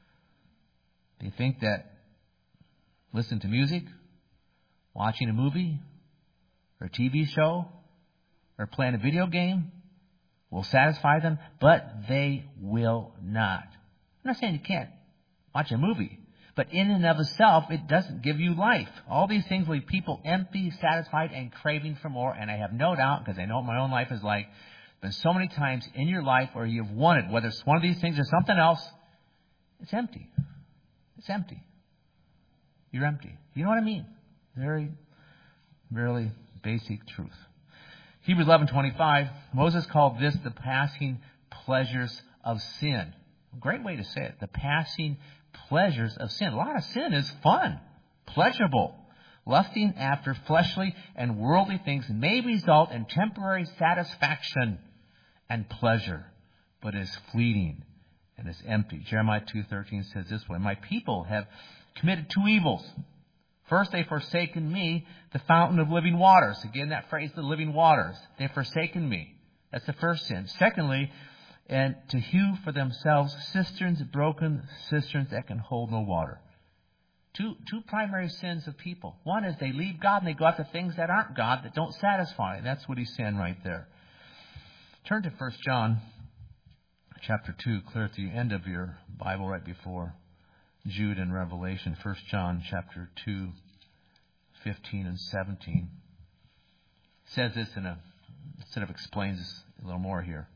They think that listening to music, watching a movie, or a TV show, or playing a video game will satisfy them, but they will not. I'm not saying you can't watch a movie, but in and of itself, it doesn't give you life. All these things leave people empty, satisfied, and craving for more. And I have no doubt, because I know what my own life is like, there's so many times in your life where you've wanted, whether it's one of these things or something else, it's empty. It's empty. You're empty. You know what I mean? Very, very basic truth. Hebrews 11:25, Moses called this the passing pleasures of sin. A great way to say it. The passing pleasures of sin. A lot of sin is fun, pleasurable. Lusting after fleshly and worldly things may result in temporary satisfaction and pleasure, but is fleeting and is empty. Jeremiah 2:13 says this way, my people have committed two evils. First, they've forsaken me, the fountain of living waters. Again, that phrase, the living waters. They've forsaken me. That's the first sin. Secondly, and to hew for themselves cisterns, broken cisterns that can hold no water. Two primary sins of people. One is they leave God and they go after things that aren't God, that don't satisfy. That's what he's saying right there. Turn to 1 John chapter 2, clear at the end of your Bible right before Jude and Revelation. 1 John chapter 2, 15 and 17. It says this instead of explains this a little more here.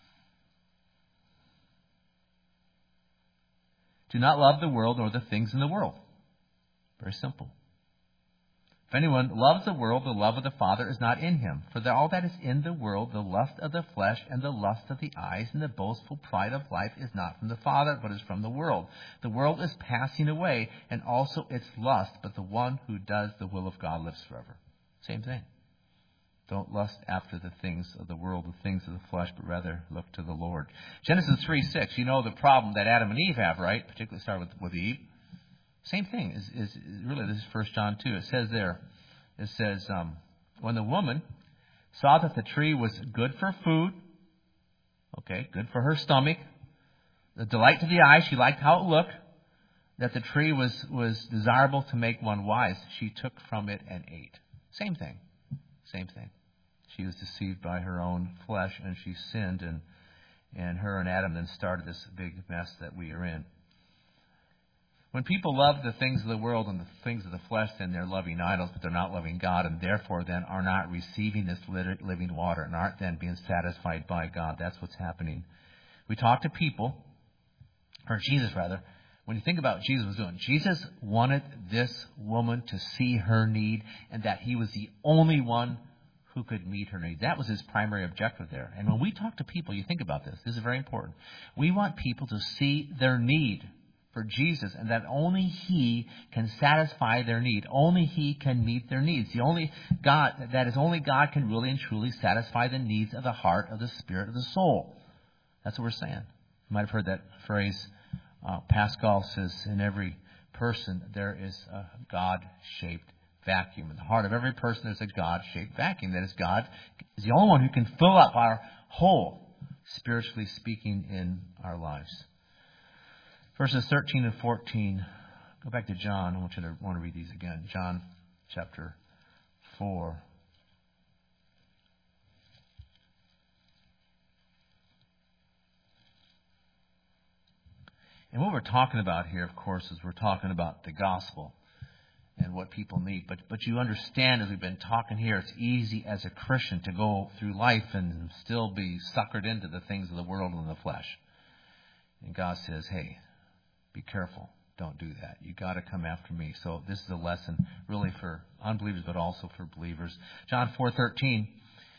Do not love the world or the things in the world. Very simple. If anyone loves the world, the love of the Father is not in him. For all that is in the world, the lust of the flesh and the lust of the eyes and the boastful pride of life is not from the Father, but is from the world. The world is passing away, and also its lust, but the one who does the will of God lives forever. Same thing. Don't lust after the things of the world, the things of the flesh, but rather look to the Lord. Genesis 3:6, you know the problem that Adam and Eve have, right? Particularly start with Eve. Same thing is really, this is 1 John 2. It says there, when the woman saw that the tree was good for food, okay, good for her stomach, the delight to the eye, she liked how it looked, that the tree was desirable to make one wise, she took from it and ate. Same thing. She was deceived by her own flesh and she sinned, and her and Adam then started this big mess that we are in. When people love the things of the world and the things of the flesh, then they're loving idols, but they're not loving God, and therefore then are not receiving this living water and aren't then being satisfied by God. That's what's happening. We talk to people, or Jesus rather, when you think about what Jesus was doing, Jesus wanted this woman to see her need and that he was the only one who could meet her need. That was his primary objective there. And when we talk to people, you think about this. This is very important. We want people to see their need for Jesus, and that only he can satisfy their need. Only he can meet their needs. Only God can really and truly satisfy the needs of the heart, of the spirit, of the soul. That's what we're saying. You might have heard that phrase. Pascal says, in every person there is a God-shaped vacuum. In the heart of every person there's a God-shaped vacuum. That is, God is the only one who can fill up our hole, spiritually speaking, in our lives. Verses 13 and 14. Go back to John. I want to read these again. John chapter 4. And what we're talking about here, of course, is we're talking about the gospel and what people need. But you understand, as we've been talking here, it's easy as a Christian to go through life and still be suckered into the things of the world and the flesh. And God says, hey, be careful. Don't do that. You got to come after me. So this is a lesson really for unbelievers, but also for believers. John 4:13,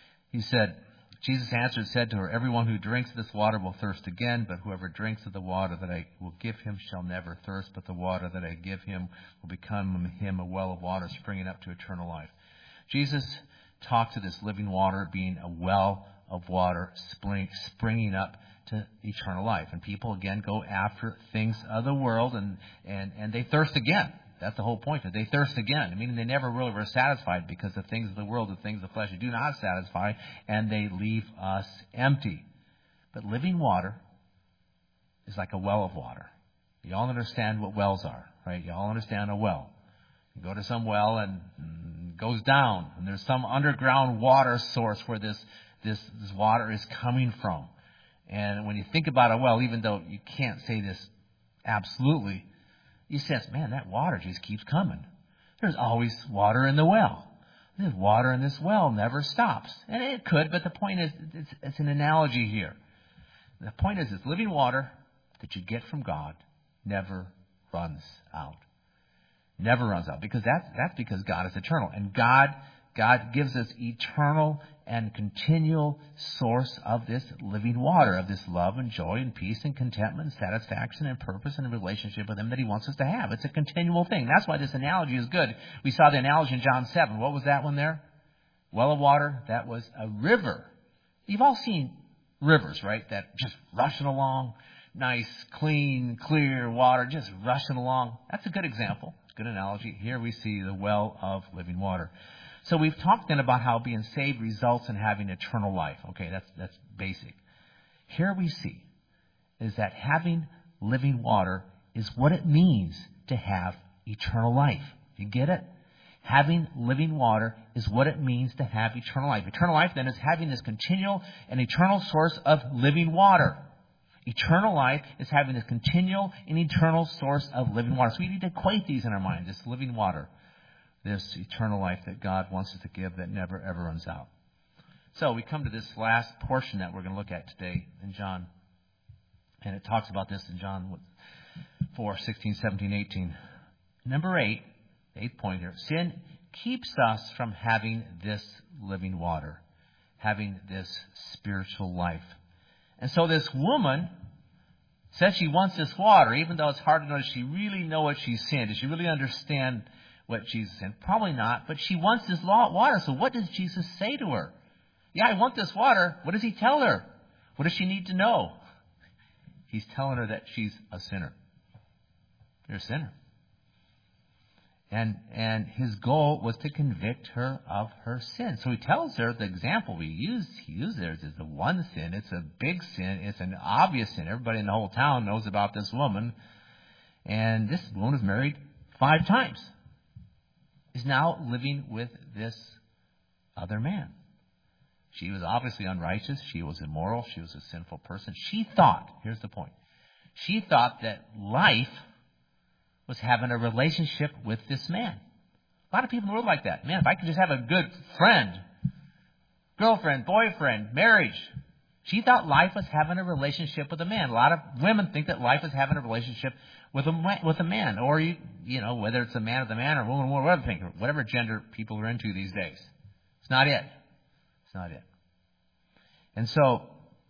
Jesus answered and said to her, everyone who drinks this water will thirst again, but whoever drinks of the water that I will give him shall never thirst, but the water that I give him will become him a well of water springing up to eternal life. Jesus talked to this living water being a well of water springing up to eternal life. And people, again, go after things of the world, and they thirst again. That's the whole point. They thirst again. I mean, they never really were satisfied, because the things of the world, the things of the flesh, do not satisfy, and they leave us empty. But living water is like a well of water. You all understand what wells are, right? You all understand a well. You go to some well and it goes down, and there's some underground water source where this water is coming from. And when you think about a well, even though you can't say this absolutely, you sense, man, that water just keeps coming. There's always water in the well. There's water in this well, never stops. And it could, but the point is, it's an analogy here. The point is, it's living water that you get from God never runs out. Never runs out. Because that's because God is eternal. And God gives us eternal and continual source of this living water, of this love and joy and peace and contentment and satisfaction and purpose and a relationship with Him that He wants us to have. It's a continual thing. That's why this analogy is good. We saw the analogy in John 7. What was that one there? Well of water. That was a river. You've all seen rivers, right? That just rushing along. Nice, clean, clear water just rushing along. That's a good example. Good analogy. Here we see the well of living water. So we've talked then about how being saved results in having eternal life. Okay, that's basic. Here we see is that having living water is what it means to have eternal life. You get it? Having living water is what it means to have eternal life. Eternal life, then, is having this continual and eternal source of living water. Eternal life is having this continual and eternal source of living water. So we need to equate these in our mind, this living water, this eternal life that God wants us to give that never, ever runs out. So we come to this last portion that we're going to look at today in John. And it talks about this in John 4, 16, 17, 18. Number 8, the 8th point here. Sin keeps us from having this living water, having this spiritual life. And so this woman says she wants this water, even though it's hard to know, does she really know what she's saying? Does she really understand what Jesus is saying? Probably not, but she wants this water. So what does Jesus say to her? Yeah, I want this water. What does he tell her? What does she need to know? He's telling her that she's a sinner. You're a sinner. And his goal was to convict her of her sin. So he tells her the example he used there is the one sin. It's a big sin. It's an obvious sin. Everybody in the whole town knows about this woman. And this woman was married 5 times. Is now living with this other man. She was obviously unrighteous. She was immoral. She was a sinful person. She thought, here's the point, she thought that life was having a relationship with this man. A lot of people in the world like that. Man, if I could just have a good friend, girlfriend, boyfriend, marriage. She thought life was having a relationship with a man. A lot of women think that life is having a relationship with a man. Or, whether it's a man with a man or a woman with a woman, whatever gender people are into these days. It's not it. It's not it. And so,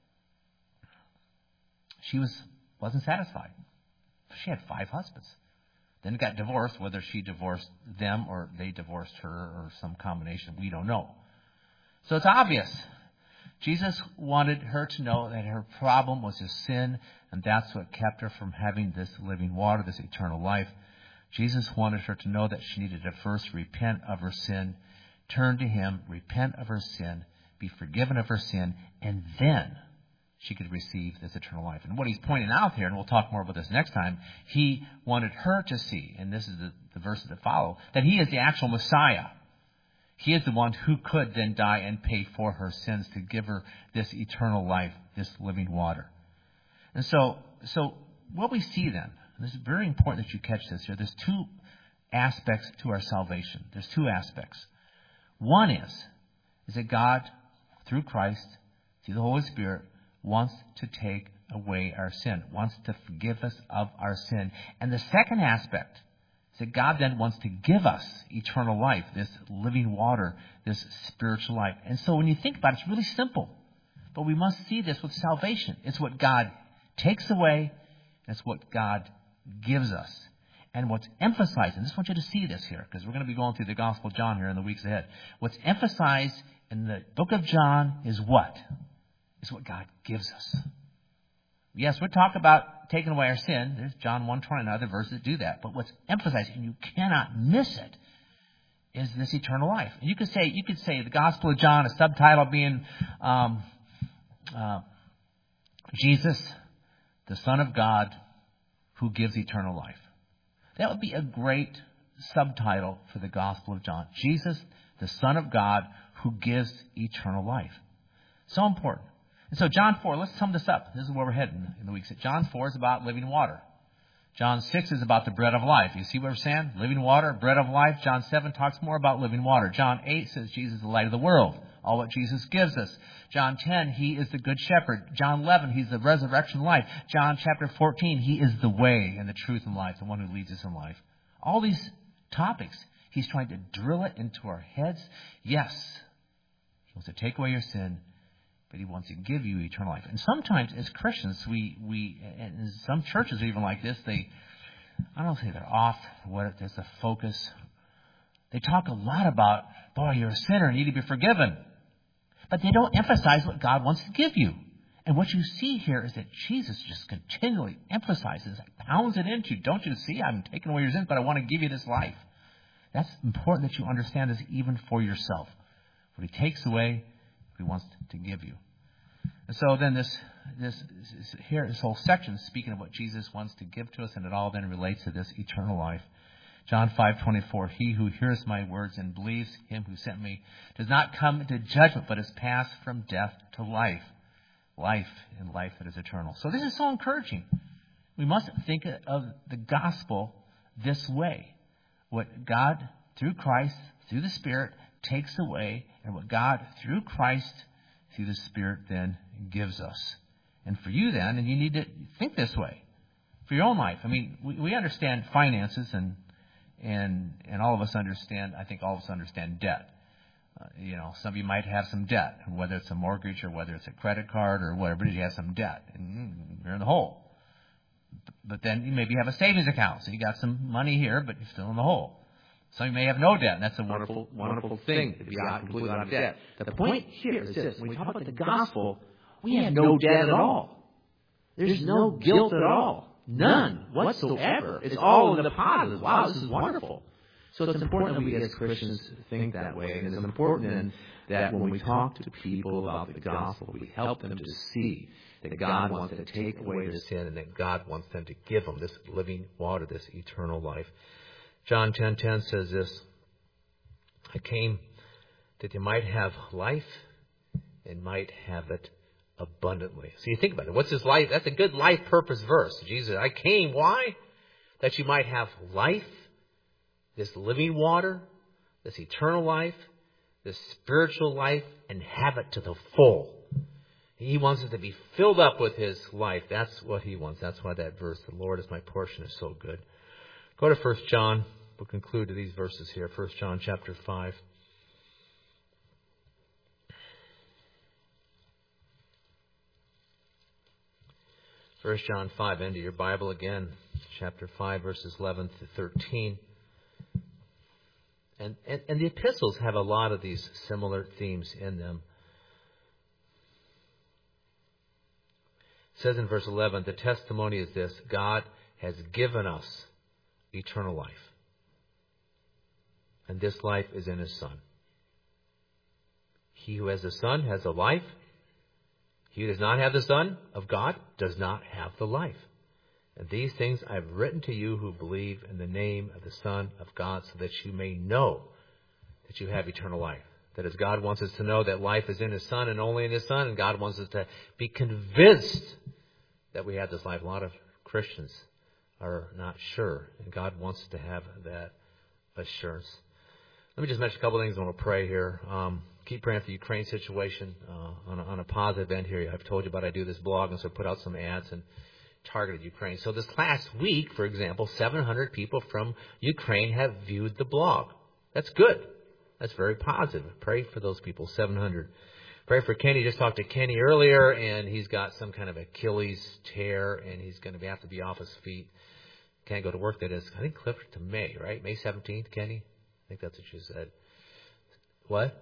she wasn't satisfied. She had 5 husbands. Then got divorced, whether she divorced them or they divorced her or some combination, we don't know. So it's obvious. Jesus wanted her to know that her problem was a sin, and that's what kept her from having this living water, this eternal life. Jesus wanted her to know that she needed to first repent of her sin, turn to him, repent of her sin, be forgiven of her sin, and then she could receive this eternal life. And what he's pointing out here, and we'll talk more about this next time, he wanted her to see, and this is the verses that follow, that he is the actual Messiah. He is the one who could then die and pay for her sins to give her this eternal life, this living water. And so what we see then, and this is very important that you catch this here, there's 2 aspects to our salvation. There's 2 aspects. One is that God, through Christ, through the Holy Spirit, wants to take away our sin, wants to forgive us of our sin. And the second aspect is that God then wants to give us eternal life, this living water, this spiritual life. And so when you think about it, it's really simple. But we must see this with salvation. It's what God takes away, and it's what God gives us. And what's emphasized, and I just want you to see this here, because we're going to be going through the Gospel of John here in the weeks ahead. What's emphasized in the book of John is what? Is what God gives us. Yes, we're talking about taking away our sin. There's John 1:20 and other verses that do that. But what's emphasized, and you cannot miss it, is this eternal life. And you could say the Gospel of John, a subtitle being Jesus, the Son of God, who gives eternal life. That would be a great subtitle for the Gospel of John. Jesus, the Son of God, who gives eternal life. So important. And so John 4, let's sum this up. This is where we're heading in the weeks. John 4 is about living water. John 6 is about the bread of life. You see what we're saying? Living water, bread of life. John 7 talks more about living water. John 8 says Jesus is the light of the world. All what Jesus gives us. John 10, he is the good shepherd. John 11, he's the resurrection life. John chapter 14, he is the way and the truth and life, the one who leads us in life. All these topics, he's trying to drill it into our heads. Yes, he wants to take away your sin, but he wants to give you eternal life. And sometimes as Christians, we and some churches are even like this, I don't say they're off, there's a focus. They talk a lot about, boy, you're a sinner, you need to be forgiven. But they don't emphasize what God wants to give you. And what you see here is that Jesus just continually emphasizes, pounds it into, don't you see, I'm taking away your sins, but I want to give you this life. That's important that you understand this even for yourself. What he takes away, he wants to give you. And so then this this whole section is speaking of what Jesus wants to give to us, and it all then relates to this eternal life. John 5:24, he who hears my words and believes him who sent me does not come into judgment, but is passed from death to life. Life, and life that is eternal. So this is so encouraging. We must think of the gospel this way. What God, through Christ, through the Spirit, takes away, and what God, through Christ, through the Spirit, then gives us. And for you then, and you need to think this way for your own life. I mean, we understand finances, and all of us understand, I think all of us understand debt. Some of you might have some debt, whether it's a mortgage or whether it's a credit card or whatever it is, you have some debt, and you're in the hole. But then you maybe have a savings account, so you got some money here, but you're still in the hole. Some of you may have no debt, and that's a wonderful thing to be completely out of debt. The point here is this: when we talk about the gospel, we have no debt at all. There's no guilt at all. None whatsoever. It's all in the positive. Wow, this is wonderful. So it's important that we as Christians think that way. And it's important then that when we talk to people about the gospel, we help them to see that God wants to take away their sin and that God wants them to give them this living water, this eternal life. John 10:10 says this: I came that they might have life and might have it abundantly. So you think about it. What's this life? That's a good life purpose verse. Jesus said, I came, why? That you might have life, this living water, this eternal life, this spiritual life, and have it to the full. He wants it to be filled up with His life. That's what He wants. That's why that verse, the Lord is my portion, is so good. Go to 1 John. We'll conclude to these verses here. 1 John chapter 5. 1 John 5, into your Bible again, chapter 5, verses 11 to 13. And the epistles have a lot of these similar themes in them. It says in verse 11, the testimony is this: God has given us eternal life. And this life is in His Son. He who has the Son has the life. He who does not have the Son of God does not have the life. And these things I have written to you who believe in the name of the Son of God, so that you may know that you have eternal life. That is, God wants us to know that life is in His Son and only in His Son. And God wants us to be convinced that we have this life. A lot of Christians are not sure. And God wants us to have that assurance. Let me just mention a couple of things and we'll pray here. Keep praying for the Ukraine situation. On a positive end here, I've told you about I do this blog, and so I put out some ads and targeted Ukraine. So this last week, for example, 700 people from Ukraine have viewed the blog. That's good. That's very positive. Pray for those people, 700. Pray for Kenny. Just talked to Kenny earlier, and he's got some kind of Achilles tear, and he's going to have to be off his feet. Can't go to work. That is, I think, clipped to May, right? May 17th, Kenny? I think that's what you said. What?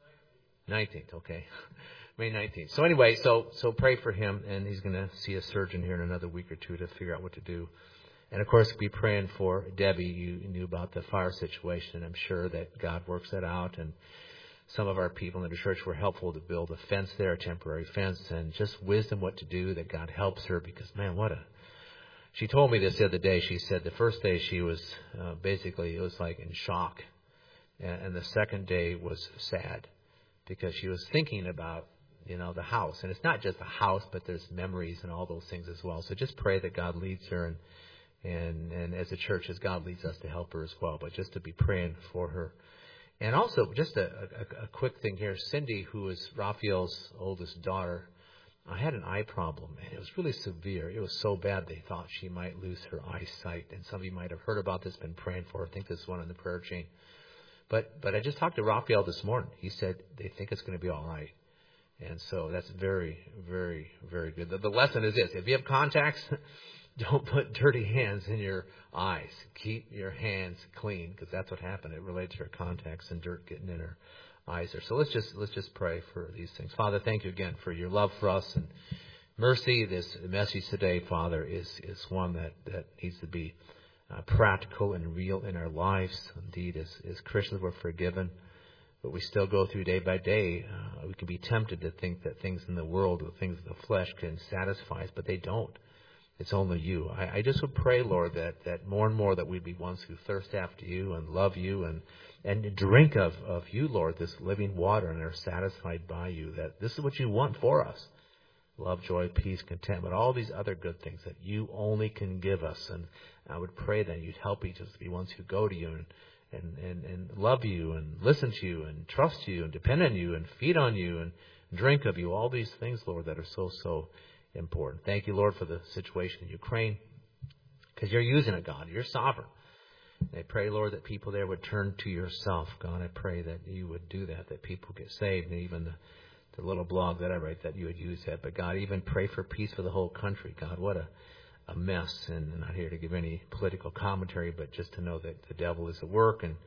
19th, okay. May 19th. So anyway, so pray for him, and he's going to see a surgeon here in another week or two to figure out what to do. And of course, be praying for Debbie. You knew about the fire situation, and I'm sure that God works that out. And some of our people in the church were helpful to build a fence there, a temporary fence, and just wisdom what to do, that God helps her, because, man, she told me this the other day. She said the first day she was basically, it was like in shock. And the second day was sad, because she was thinking about, the house. And it's not just the house, but there's memories and all those things as well. So just pray that God leads her, and as a church, as God leads us, to help her as well. But just to be praying for her. And also, just a quick thing here. Cindy, who is Raphael's oldest daughter, had an eye problem, and it was really severe. It was so bad they thought she might lose her eyesight. And some of you might have heard about this, been praying for her. I think this is one on the prayer chain. But I just talked to Raphael this morning. He said they think it's going to be all right. And so that's very, very, very good. The lesson is this: if you have contacts, don't put dirty hands in your eyes. Keep your hands clean, because that's what happened. It relates to her contacts and dirt getting in her eyes there. So let's just pray for these things. Father, thank you again for your love for us and mercy. This message today, Father, is one that needs to be practical and real in our lives. Indeed, as Christians, we're forgiven. but we still go through day by day. We can be tempted to think that things in the world, the things of the flesh, can satisfy us, but they don't. It's only you. I just would pray, Lord, that more and more that we'd be ones who thirst after you and love you and drink of you, Lord, this living water, and are satisfied by you, that this is what you want for us. Love, joy, peace, contentment, all these other good things that you only can give us. And I would pray that you'd help each of us to be ones who go to you and love you and listen to you and trust you and depend on you and feed on you and drink of you. All these things, Lord, that are so important. Thank you, Lord, for the situation in Ukraine, because you're using it, God. You're sovereign. And I pray, Lord, that people there would turn to yourself. God, I pray that you would do that people get saved, and even the little blog that I write, that you would use that. But God, even pray for peace for the whole country. God, what a mess. And I'm not here to give any political commentary, but just to know that the devil is at work, and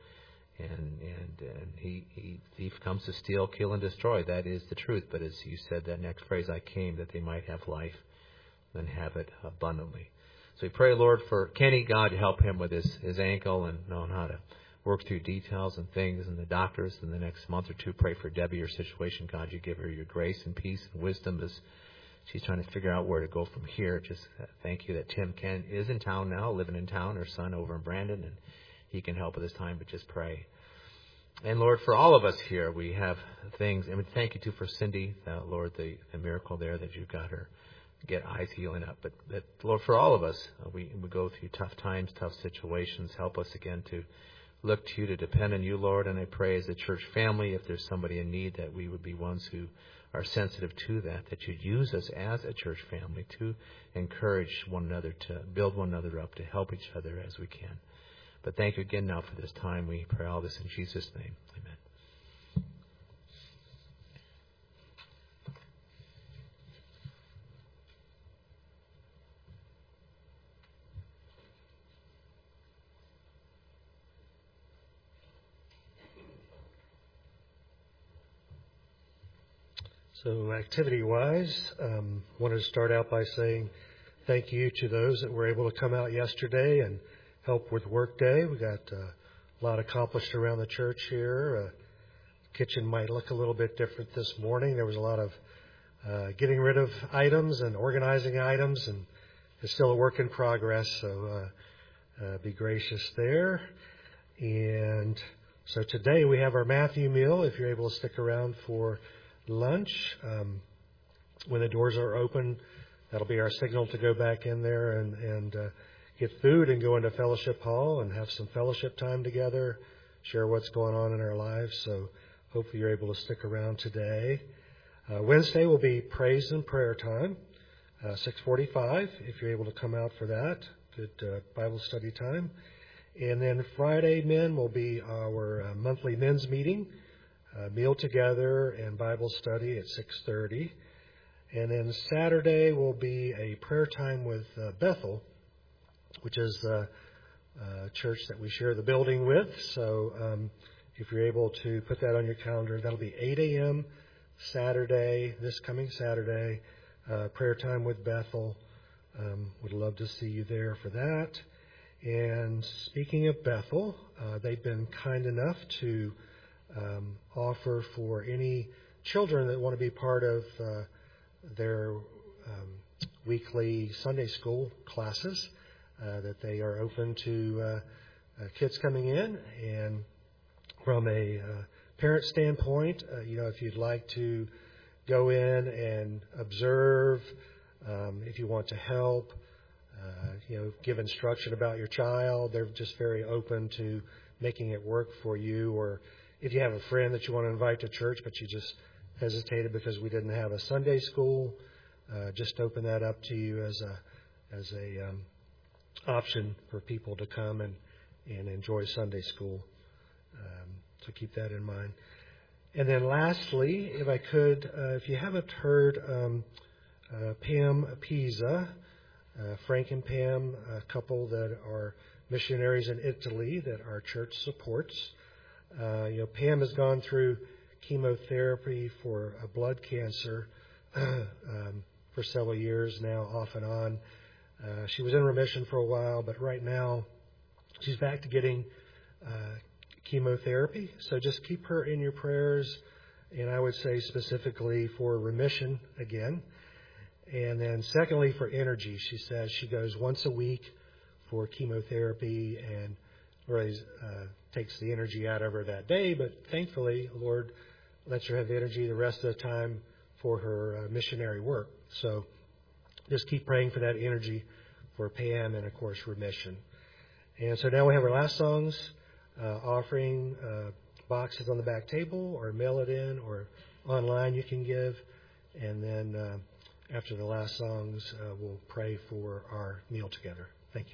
he comes to steal, kill, and destroy. That is the truth. But as you said, that next phrase, I came that they might have life and have it abundantly. So we pray, Lord, for Kenny, God, to help him with his ankle and knowing how to work through details and things, and the doctors in the next month or two. Pray for Debbie, your situation. God, you give her your grace and peace and wisdom as she's trying to figure out where to go from here. Just thank you that Tim is in town now, living in town, her son over in Brandon, and he can help at this time, but just pray. And Lord, for all of us here, we have things. I mean, thank you too for Cindy, Lord, the miracle there that you got her get eyes healing up. But Lord, for all of us, we go through tough times, tough situations. Help us again to look to you, to depend on you, Lord. And I pray as a church family, if there's somebody in need, that we would be ones who are sensitive to that you'd use us as a church family to encourage one another, to build one another up, to help each other as we can. But thank you again now for this time. We pray all this in Jesus' name. Amen. So activity-wise, wanted to start out by saying thank you to those that were able to come out yesterday and help with work day. We got a lot accomplished around the church here. Kitchen might look a little bit different this morning. There was a lot of getting rid of items and organizing items, and it's still a work in progress, so be gracious there. And so today we have our Matthew meal, if you're able to stick around for lunch. When the doors are open, that'll be our signal to go back in there and get food and go into fellowship hall and have some fellowship time together, share what's going on in our lives. So hopefully you're able to stick around today. Wednesday will be praise and prayer time, 6:45, if you're able to come out for that. Good Bible study time. And then Friday, men, will be our monthly men's meeting, meal together and Bible study at 6:30. And then Saturday will be a prayer time with Bethel, which is a church that we share the building with. So if you're able to put that on your calendar, that'll be 8 a.m. Saturday, this coming Saturday, prayer time with Bethel. Would love to see you there for that. And speaking of Bethel, they've been kind enough to offer for any children that want to be part of their weekly Sunday school classes, that they are open to kids coming in. And from a parent standpoint, if you'd like to go in and observe, if you want to help, give instruction about your child, they're just very open to making it work for you. Or if you have a friend that you want to invite to church, but you just hesitated because we didn't have a Sunday school, just open that up to you as a option for people to come and enjoy Sunday school. So keep that in mind. And then lastly, if I could, if you haven't heard, Pam Pisa, Frank and Pam, a couple that are missionaries in Italy that our church supports. Pam has gone through chemotherapy for blood cancer for several years now, off and on. She was in remission for a while, but right now she's back to getting chemotherapy. So just keep her in your prayers, and I would say specifically for remission again. And then secondly, for energy. She says she goes once a week for chemotherapy and really takes the energy out of her that day. But thankfully, the Lord lets her have energy the rest of the time for her missionary work. So just keep praying for that energy for Pam and, of course, remission. And so now we have our last songs, offering boxes on the back table, or mail it in, or online you can give. And then after the last songs, we'll pray for our meal together. Thank you.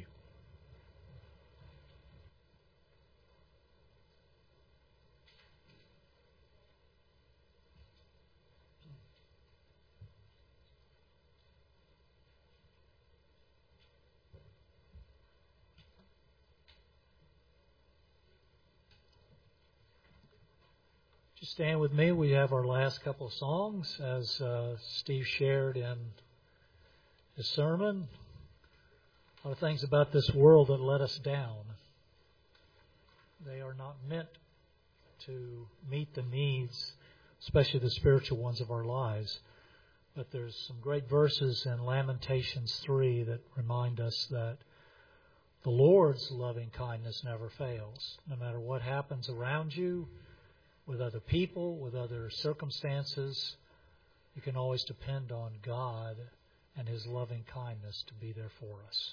Just stand with me. We have our last couple of songs, as Steve shared in his sermon. A lot of things about this world that let us down. They are not meant to meet the needs, especially the spiritual ones of our lives. But there's some great verses in Lamentations 3 that remind us that the Lord's loving kindness never fails. No matter what happens around you, with other people, with other circumstances, you can always depend on God and His loving kindness to be there for us.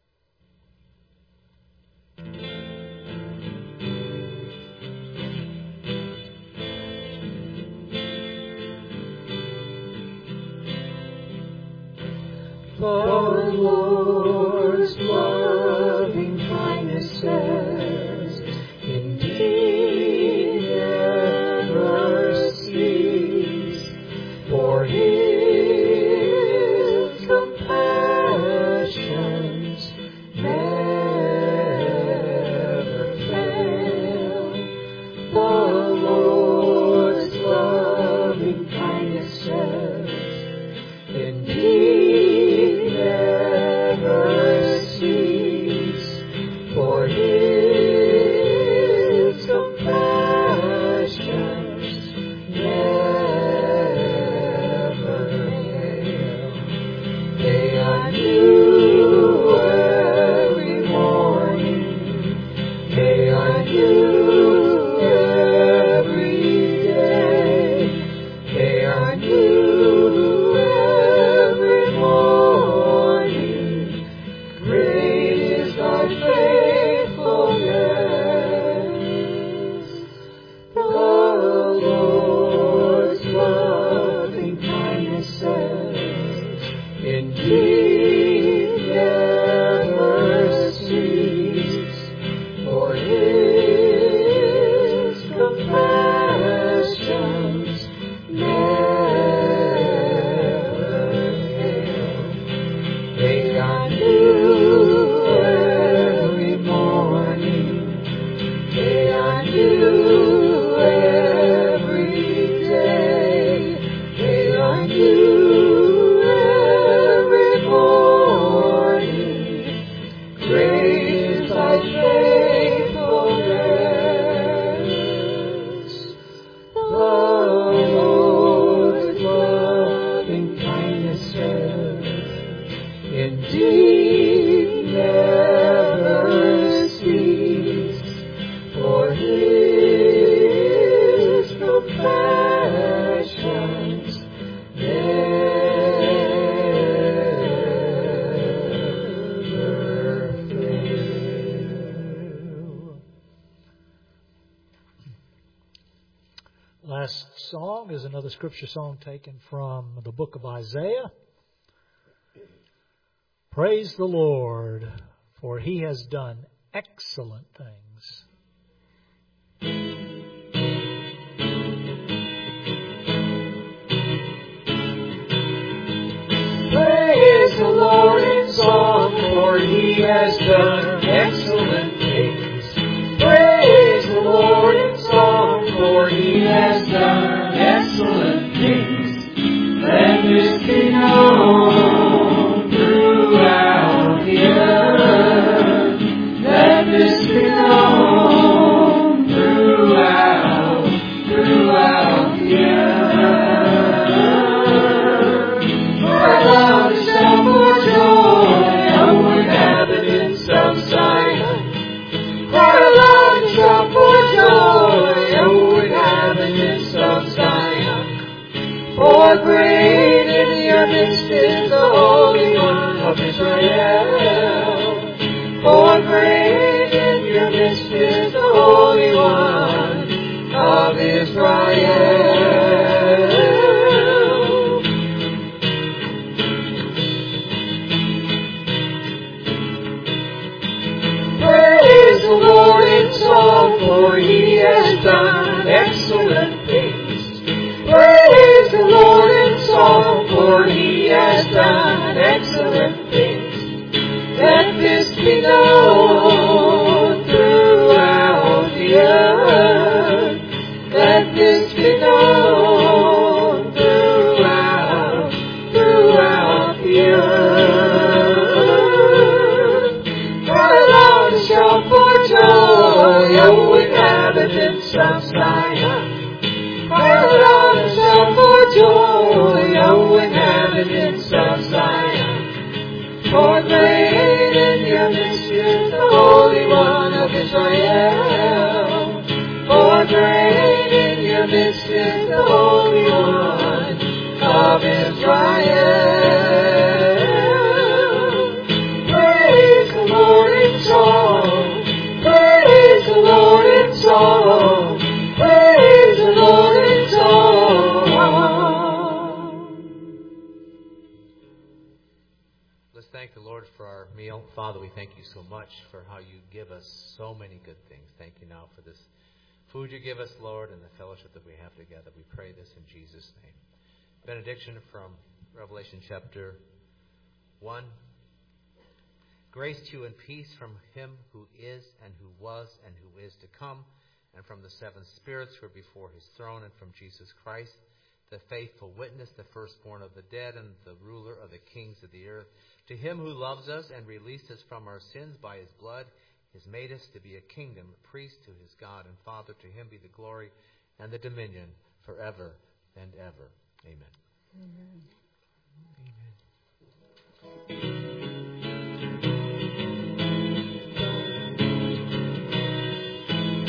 For the Lord's loving kindness says, indeed never cease, for His compassions never fail. The Lord's loving kindness says, indeed never cease, for His compassions never fail. They are new every morning. They are new every day. They are new every morning. Great is thy faithfulness. The Lord's loving kindness says, indeed never cease, for His compassions never fail. They are new every morning. They are new every day. They are new every morning. Great is thy faithfulness. The Lord's loving kindness says, indeed never cease, for His compassions never fail. Last song is another scripture song taken from the book of Isaiah. Praise the Lord, for He has done excellent things. Praise the Lord in song, for He has done excellent things. Praise the Lord in song, for He has done excellent things. Let this be known throughout the earth. Let this be known throughout great in your midst is the Holy One of Israel. For great in your midst is the Holy One of Israel. Praise the Lord in song, for He has done excellent things. Praise the Lord in song, for He has done excellent things. Let this be known throughout the earth. Let this be known throughout the earth. Cry aloud and shout for joy, O inhabitants of Zion. Cry aloud and shout for joy, O inhabitants of Zion. For great in your midst is the Holy One of Israel. For great in your midst is the Holy One of Israel. Praise the Lord in song. Praise the Lord in song. Praise the Lord in song. Let's thank the Lord for our meal. Father, we thank you so much for how you give us so many good things. Thank you now for this food you give us, Lord, and the fellowship that we have together. We pray this in Jesus' name. Benediction from Revelation chapter 1. Grace to you and peace from him who is and who was and who is to come, and from the seven spirits who are before his throne, and from Jesus Christ, the faithful witness, the firstborn of the dead, and the ruler of the kings of the earth. To him who loves us and released us from our sins by his blood, has made us to be a kingdom, a priest to his God and Father. To him be the glory and the dominion forever and ever. Amen. Amen. Amen.